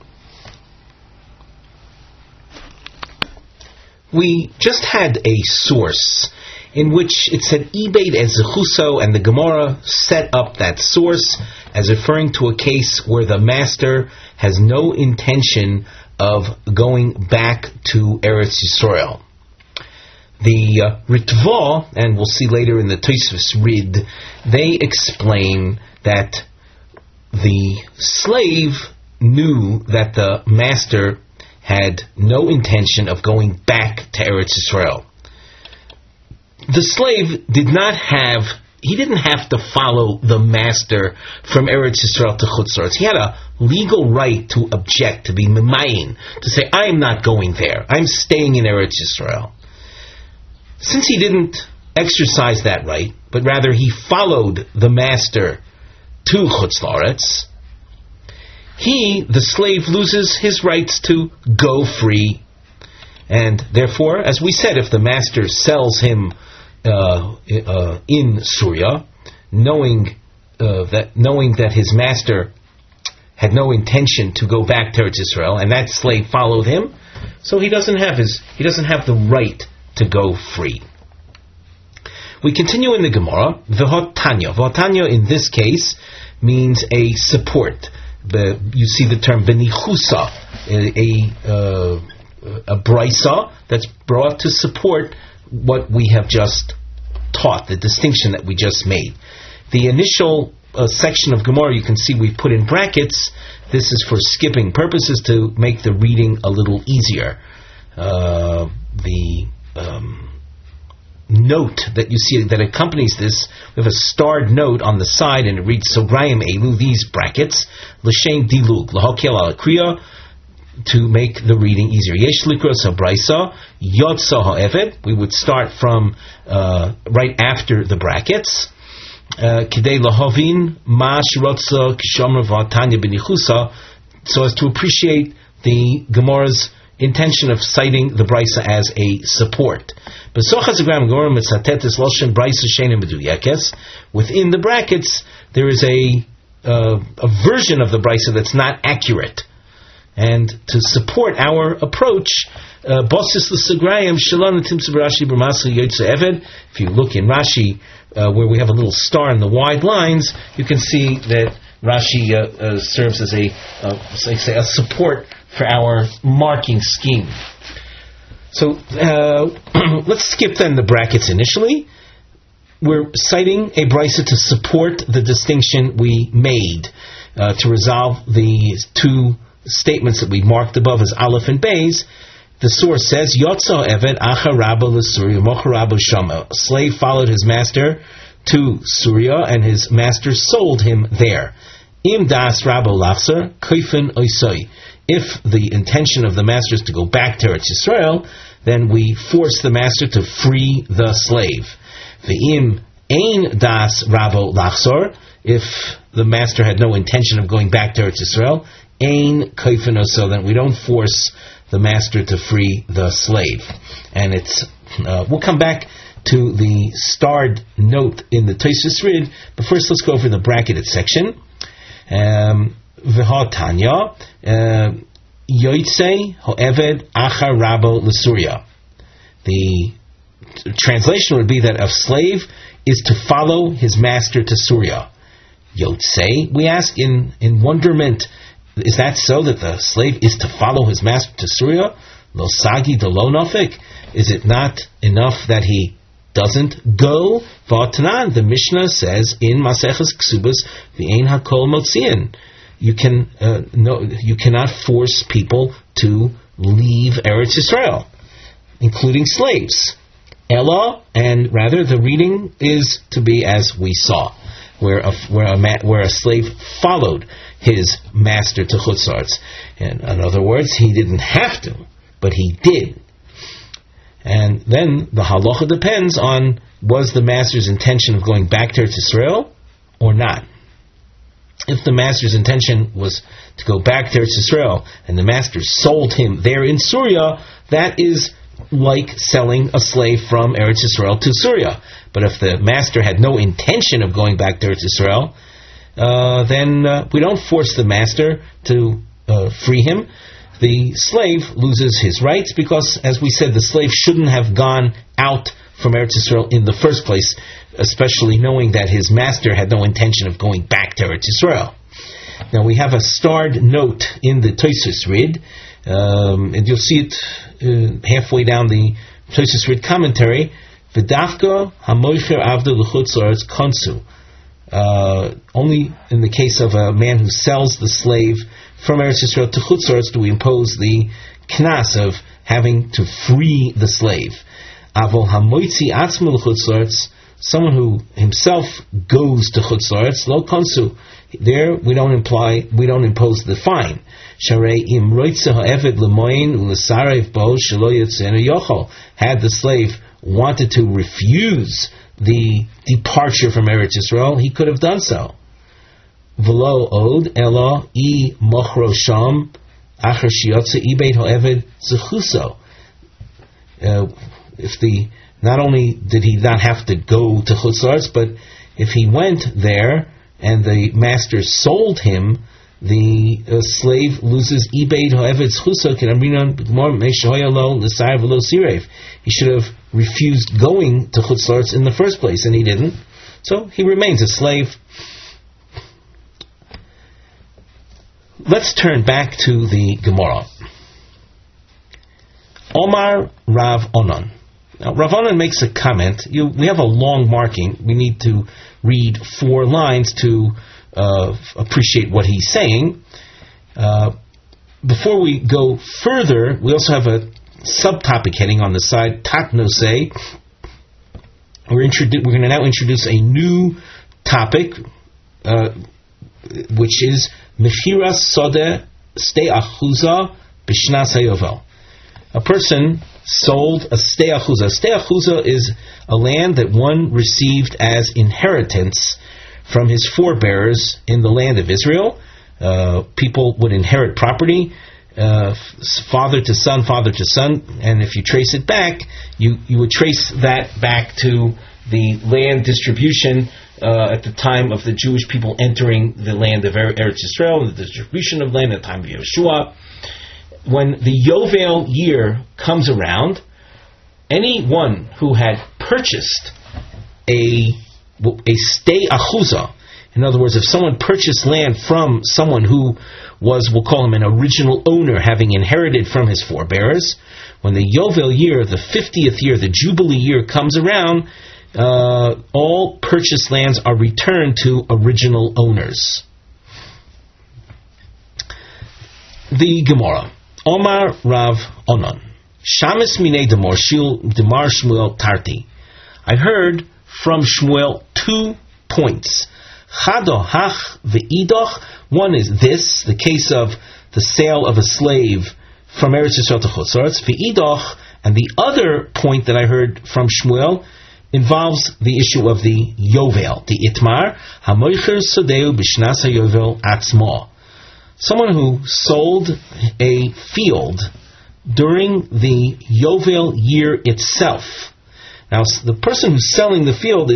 We just had a source in which it said Ibeid and Zechuso, and the Gemara set up that source as referring to a case where the master has no intention of going back to Eretz Yisrael. The Ritva, and we'll see later in the Tosfos Rid, they explain that the slave knew that the master had no intention of going back to Eretz Yisrael. The slave didn't have to follow the master from Eretz Yisrael to Chutz La'aretz. He had a legal right to object, to be memayin, to say, I am not going there. I'm staying in Eretz Yisrael. Since he didn't exercise that right, but rather he followed the master to Chutz La'aretz, he, the slave, loses his rights to go free. And therefore, as we said, if the master sells him in Syria, knowing that his master had no intention to go back to Eretz Yisrael, and that slave followed him, so he doesn't have the right to go free. We continue in the Gemara. V'hotanya. V'hotanya in this case means a support. You see the term benichusa, a brisa that's brought to support what we have just taught, the distinction that we just made. The initial section of Gemara, you can see we put in brackets. This is for skipping purposes to make the reading a little easier. The note that you see that accompanies this, we have a starred note on the side, and it reads Sograyim Elu, these brackets, L'shem Dilug, L'hokel al Kriya, to make the reading easier. Yesh Likros HaBraisa, Yotza HaEved, we would start from right after the brackets. Kidei Lahovin, Ma Shirotza Kishomer V'Tanya B'Nichusa, so as to appreciate the Gemara's intention of citing the Brisa as a support. Within the brackets, there is a version of the Brisa that's not accurate. And to support our approach, if you look in Rashi, where we have a little star in the wide lines, you can see that Rashi serves as a support for our marking scheme. So let's skip then the brackets initially. We're citing a brisa to support the distinction we made to resolve the two statements that we marked above as Aleph and Beis. The source says, Yotza Eved Acha Rabba L'Surya Mocha Rabba Shama. A slave followed his master to Syria, and his master sold him there. Im Das Rabba Lachser Koifen Oisoi. If the intention of the master is to go back to Eretz Yisrael, then we force the master to free the slave. V'im ein das rabo lachsor. If the master had no intention of going back to Eretz Yisrael, ein koifen oso, then we don't force the master to free the slave. And it's we'll come back to the starred note in the Tosfos Rid, but first let's go over the bracketed section. V'ha'tanya yotzei ho'eved achar rabo l'surya. The translation would be that a slave is to follow his master to Syria. Yotzei, we ask in wonderment, is that so, that the slave is to follow his master to Syria? Lo sagi de lo nafik. Is it not enough that he doesn't go? V'atanan, the Mishnah says in Maseches Ksubas, v'ein hakol motziin. You cannot force people to leave Eretz Yisrael, including slaves. Ella, and rather the reading is to be as we saw, where a slave followed his master to Chutz La'aretz. In other words, he didn't have to, but he did. And then the halacha depends on, was the master's intention of going back to Eretz Yisrael or not? If the master's intention was to go back to Eretz Yisrael and the master sold him there in Syria, that is like selling a slave from Eretz Yisrael to Syria. But if the master had no intention of going back to Eretz Yisrael, then we don't force the master to free him. The slave loses his rights because, as we said, the slave shouldn't have gone out from Eretz Yisrael in the first place, especially knowing that his master had no intention of going back to Eretz Yisrael. Now we have a starred note in the Tosfos Rid, and you'll see it halfway down the Tosfos Rid commentary. V'dafka hamoicher avda l'chutz la'aretz konsu. Only in the case of a man who sells the slave from Eretz Yisrael to Chutz La'aretz do we impose the knas of having to free the slave. Avol hamoitzi atzmo l'Chutz La'aretz, someone who himself goes to Chutz La'aretz, lo konsu. There we don't impose the fine. Sharei im roitze ha'eved l'moyin u'lesarev bo shelo yotzenu yochol. Had the slave wanted to refuse the departure from Eretz Yisrael, he could have done so. V'lo od elo I mochro sham acher shiyotze I beit ha'eved zechuso. Not only did he not have to go to Chutz La'aretz, but if he went there and the master sold him, the slave loses ibed ha'eved chuso. He should have refused going to Chutz La'aretz in the first place, and he didn't. So he remains a slave. Let's turn back to the Gemara. Omar Rav Onan. Now, Rav Onan makes a comment. We have a long marking. We need to read 4 lines to appreciate what he's saying. Before we go further, we also have a subtopic heading on the side, Tat Nosei. We're going to now introduce a new topic, which is Mechiras Sodeh Stei Achuza B'Shnas HaYovel. A person sold a Stei Achuza. Stei Achuza is a land that one received as inheritance from his forebears in the land of Israel. People would inherit property, father to son, and if you trace it back, you would trace that back to the land distribution at the time of the Jewish people entering the land of Eretz Yisrael, and the distribution of land at the time of Yeshua. When the Yovel year comes around, anyone who had purchased a Stei Achuza, in other words, if someone purchased land from someone who was, we'll call him an original owner, having inherited from his forebears, when the Yovel year, the 50th year, the Jubilee year comes around, all purchased lands are returned to original owners. The Gemara. Omar Rav Onan. Shamis Minei Demar Shmuel Tarti. I heard from Shmuel 2 points. Chado hach ve'idoch. One is this, the case of the sale of a slave from Eretz Yisrael to Chutz La'aretz. Ve'idoch, and the other point that I heard from Shmuel involves the issue of the Yovel, the Itmar. Hamoicher Sodeu B'Shnas HaYovel Atzmo. Someone who sold a field during the Yovel year itself. Now, the person who's selling the field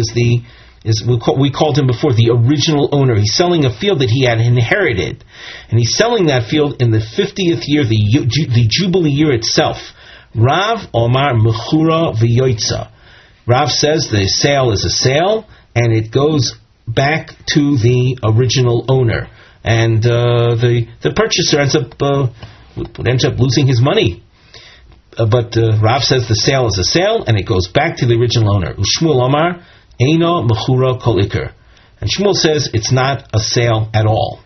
we called him before the original owner. He's selling a field that he had inherited, and he's selling that field in the 50th year, the Jubilee year itself. Rav Omar Mechura V'Yoitza. Rav says the sale is a sale, and it goes back to the original owner. And the purchaser ends up losing his money. But Rav says the sale is a sale, and it goes back to the original owner. Ushmuel Omar Eino Mechura Kol Iker. And Shmuel says it's not a sale at all.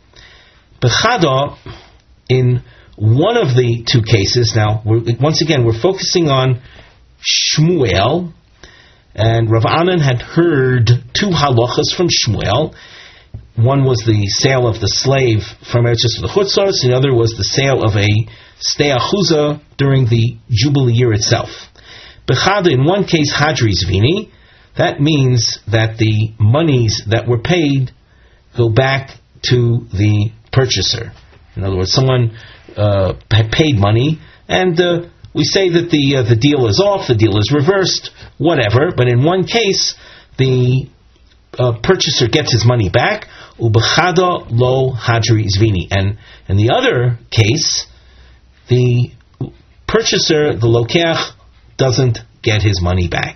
Bechada, in one of the 2 cases, now we're focusing on Shmuel, and Rav Anan had heard 2 halachas from Shmuel. One was the sale of the slave from Eretz Yisrael to Chutz La'aretz, the other was the sale of a Stei Achuza during the Jubilee year itself. Bechada, in one case, Hadri Zvini, that means that the monies that were paid go back to the purchaser. In other words, someone had paid money, and we say that the deal is off, the deal is reversed, whatever, but in one case, the purchaser gets his money back, ubechada lo hadri zvini, and in the other case, the purchaser, the lokeach, doesn't get his money back.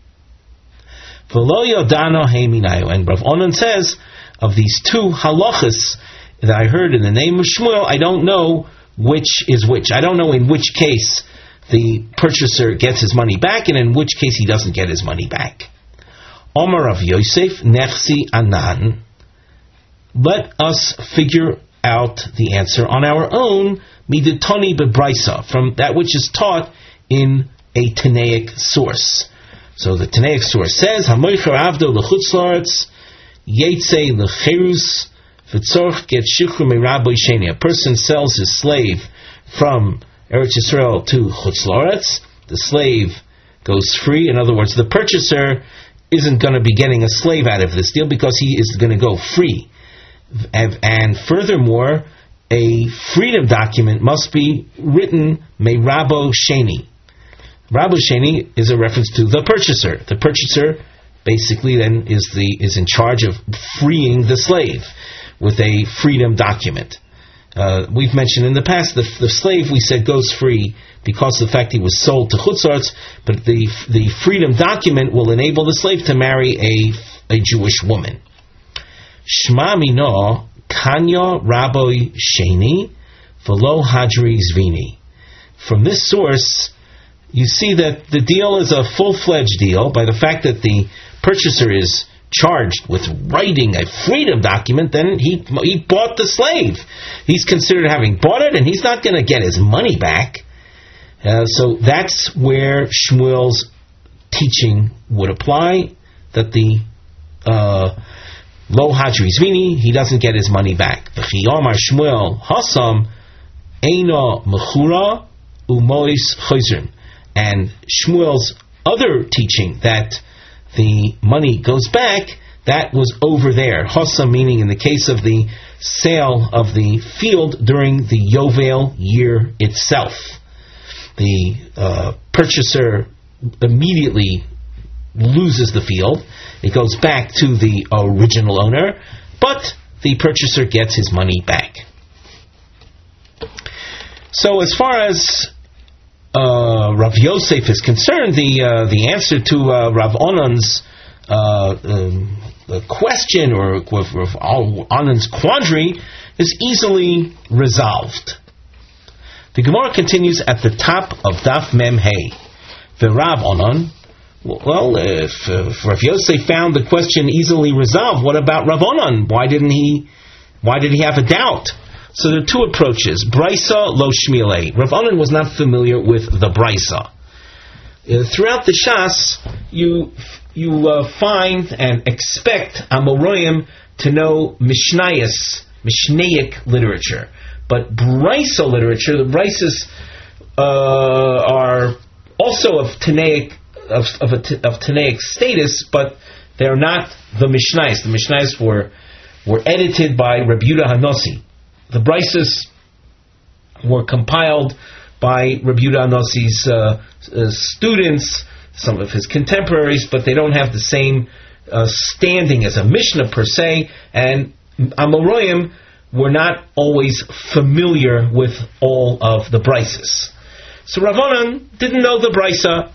V'lo yodano heiminayu, and Rav Onan says, of these 2 halachas that I heard in the name of Shmuel, I don't know which is which. I don't know in which case the purchaser gets his money back, and in which case he doesn't get his money back. Omar of Yosef, Nechsi Anan. Let us figure out the answer on our own, miditoni bebraisa, from that which is taught in a Tanaic source. So the Tanaic source says, Hamoicher avdo l'chutz la'aretz, yetzei l'cherus, v'tzorch get shikru me'rabbi sheni. A person sells his slave from Eretz Yisrael to chutz la'aretz, the slave goes free. In other words, the purchaser isn't going to be getting a slave out of this deal because he is going to go free. And furthermore, a freedom document must be written me'rabbo sheni. Rabbo Sheni is a reference to the purchaser. The purchaser basically then is in charge of freeing the slave with a freedom document. We've mentioned in the past the slave, we said, goes free because of the fact he was sold to chutzarts, but the freedom document will enable the slave to marry a Jewish woman. Shma mino kanya Rabbi Sheni v'lo hadri zvini. From this source, you see that the deal is a full-fledged deal by the fact that the purchaser is charged with writing a freedom document. Then he bought the slave. He's considered having bought it, and he's not going to get his money back. So that's where Shmuel's teaching would apply, that the lo hadri zvini, he doesn't get his money back. V'chi yomar Shmuel hasam eino mechura umois chozrin. And Shmuel's other teaching that the money goes back, that was over there. Hossa, meaning in the case of the sale of the field during the Yovel year itself. The purchaser immediately loses the field. It goes back to the original owner, but the purchaser gets his money back. So as far as Rav Yosef is concerned, the answer to Rav Onan's question or Rav Onan's quandary is easily resolved. The Gemara continues at the top of Daf Mem Hey. The Rav Onan, well, if Rav Yosef found the question easily resolved, what about Rav Onan? Why did he have a doubt? So there are two approaches. Brisa lo shmilei. Rav Onan was not familiar with the Brisa. Throughout the Shas, you find and expect Amoraim to know Mishnaic literature. But Brisa literature, the Brisas are also of Tanaic status, but they're not the Mishnais. The Mishnais were edited by Rabbi Yehuda Hanossi. The Brisas were compiled by Rabbi Yehuda Hanossi's students, some of his contemporaries, but they don't have the same standing as a Mishnah per se, and Amoraim were not always familiar with all of the Brisas. So Rav Onan didn't know the Brisa.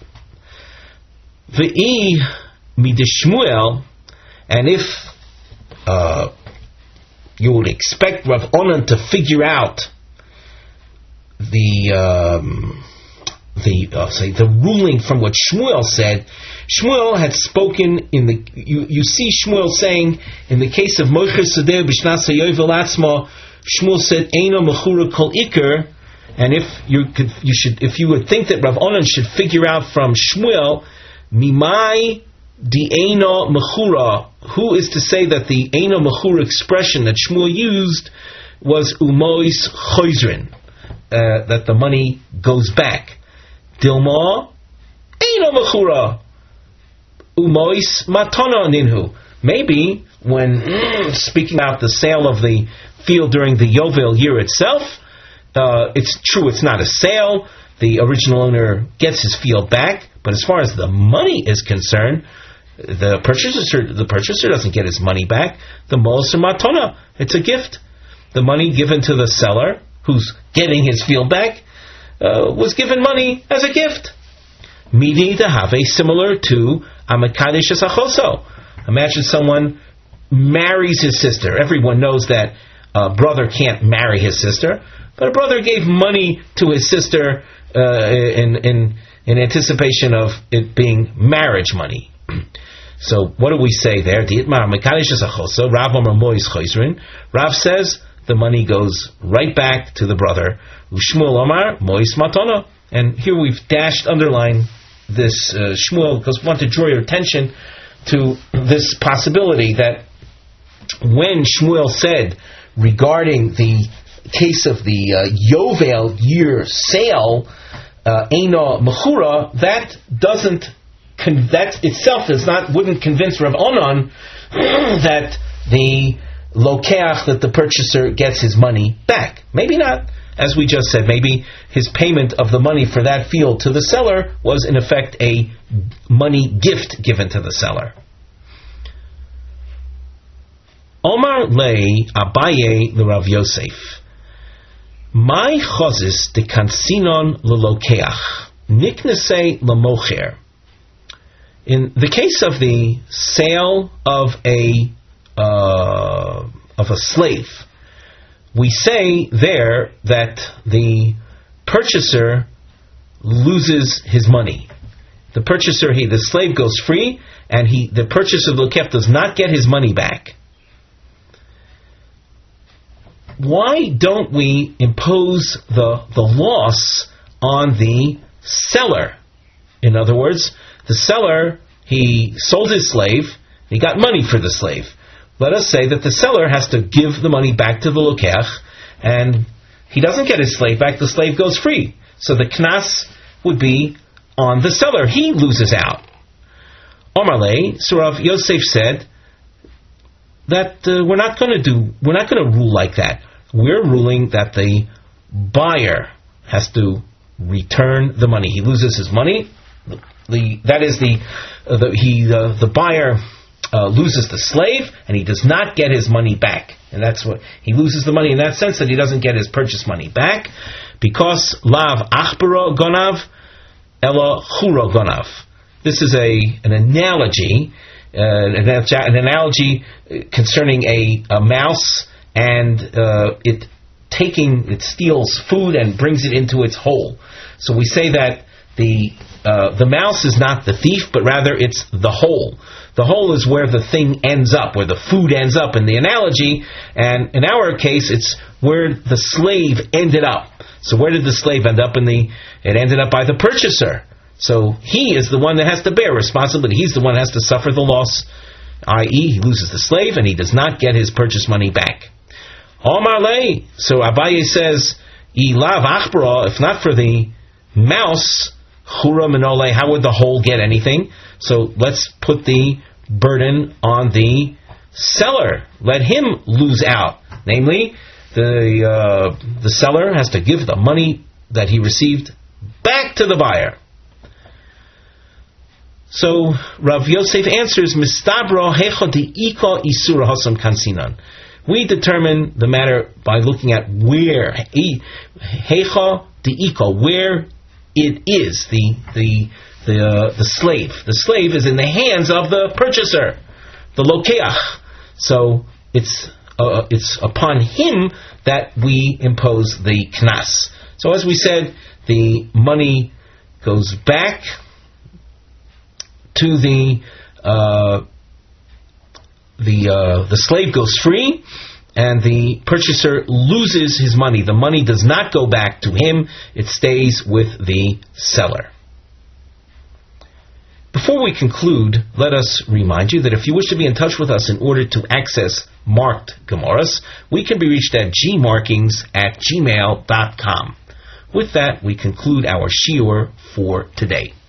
V'i midishmuel, and if you would expect Rav Onan to figure out the ruling from what Shmuel said. Shmuel had spoken in the. You see Shmuel saying in the case of Moshe Sadeh B'Shnas HaYovel Atzma, Shmuel said Eino Mechura Kol Iker, and if you would think that Rav Onan should figure out from Shmuel Mimai Di Eino Mechura, who is to say that the Eino Mechura expression that Shmuel used was Umois Chozrin, that the money goes back. Dilma Eino Mechura Umois Matana Ninhu. Maybe when speaking about the sale of the field during the Yovel year itself, it's true it's not a sale. The original owner gets his field back, but as far as the money is concerned, the purchaser doesn't get his money back. The Moser Matana, it's a gift. The money given to the seller, who's getting his field back, was given money as a gift. Midi dehave, similar to Amakadesh Achoso. Imagine someone marries his sister. Everyone knows that a brother can't marry his sister, but a brother gave money to his sister in anticipation of it being marriage money. So what do we say there? Rav says the money goes right back to the brother. Ushmuel Omar, Mois Matana. And here we've underlined this Shmuel, because we want to draw your attention to this possibility that when Shmuel said regarding the case of the Yovel year sale, Eina Mechura, that itself wouldn't convince Rav Onan that the Lokeach, that the purchaser gets his money back. Maybe not. As we just said, maybe his payment of the money for that field to the seller was in effect a money gift given to the seller. Omar lei Abaye l'Rav Yosef. My chozis de kansinon lelokeach niknese lemocher. In the case of the sale of a slave, we say there that the purchaser loses his money. The slave goes free, and the purchaser of the lokech does not get his money back. Why don't we impose the loss on the seller? In other words, the seller, he sold his slave, he got money for the slave. Let us say that the seller has to give the money back to the lokech, and he doesn't get his slave back, the slave goes free. So the knas would be on the seller. He loses out. Omar lei, so Rav Yosef said that we're not going to rule like that. We're ruling that the buyer has to return the money. He loses his money. The buyer loses the slave, and he does not get his money back. And that's what he loses the money in that sense, that he doesn't get his purchase money back, because lav achbaro gonav ela churo gonav. This is an analogy concerning a mouse, and it steals food and brings it into its hole. So we say that the mouse is not the thief, but rather it's the hole. The hole is where the thing ends up, where the food ends up in the analogy, and in our case, it's where the slave ended up. So where did the slave end up? It ended up by the purchaser. So he is the one that has to bear responsibility. He's the one that has to suffer the loss, i.e., he loses the slave and he does not get his purchase money back. Omar lei, so Abaye says, ilav achbara, if not for the mouse, chura minole, how would the hole get anything? So let's put the burden on the seller. Let him lose out. Namely, the seller has to give the money that he received back to the buyer. So Rav Yosef answers, Mistabro hecha di'ika isura hasam kansinan. We determine the matter by looking at where hecha di'ika, where it is the slave. The slave is in the hands of the purchaser, the lokeach. So it's upon him that we impose the knas. So as we said, the money goes back to the slave goes free, and the purchaser loses his money. The money does not go back to him; it stays with the seller. Before we conclude, let us remind you that if you wish to be in touch with us in order to access marked Gemaras, we can be reached at gmarkings@gmail.com. With that, we conclude our shiur for today.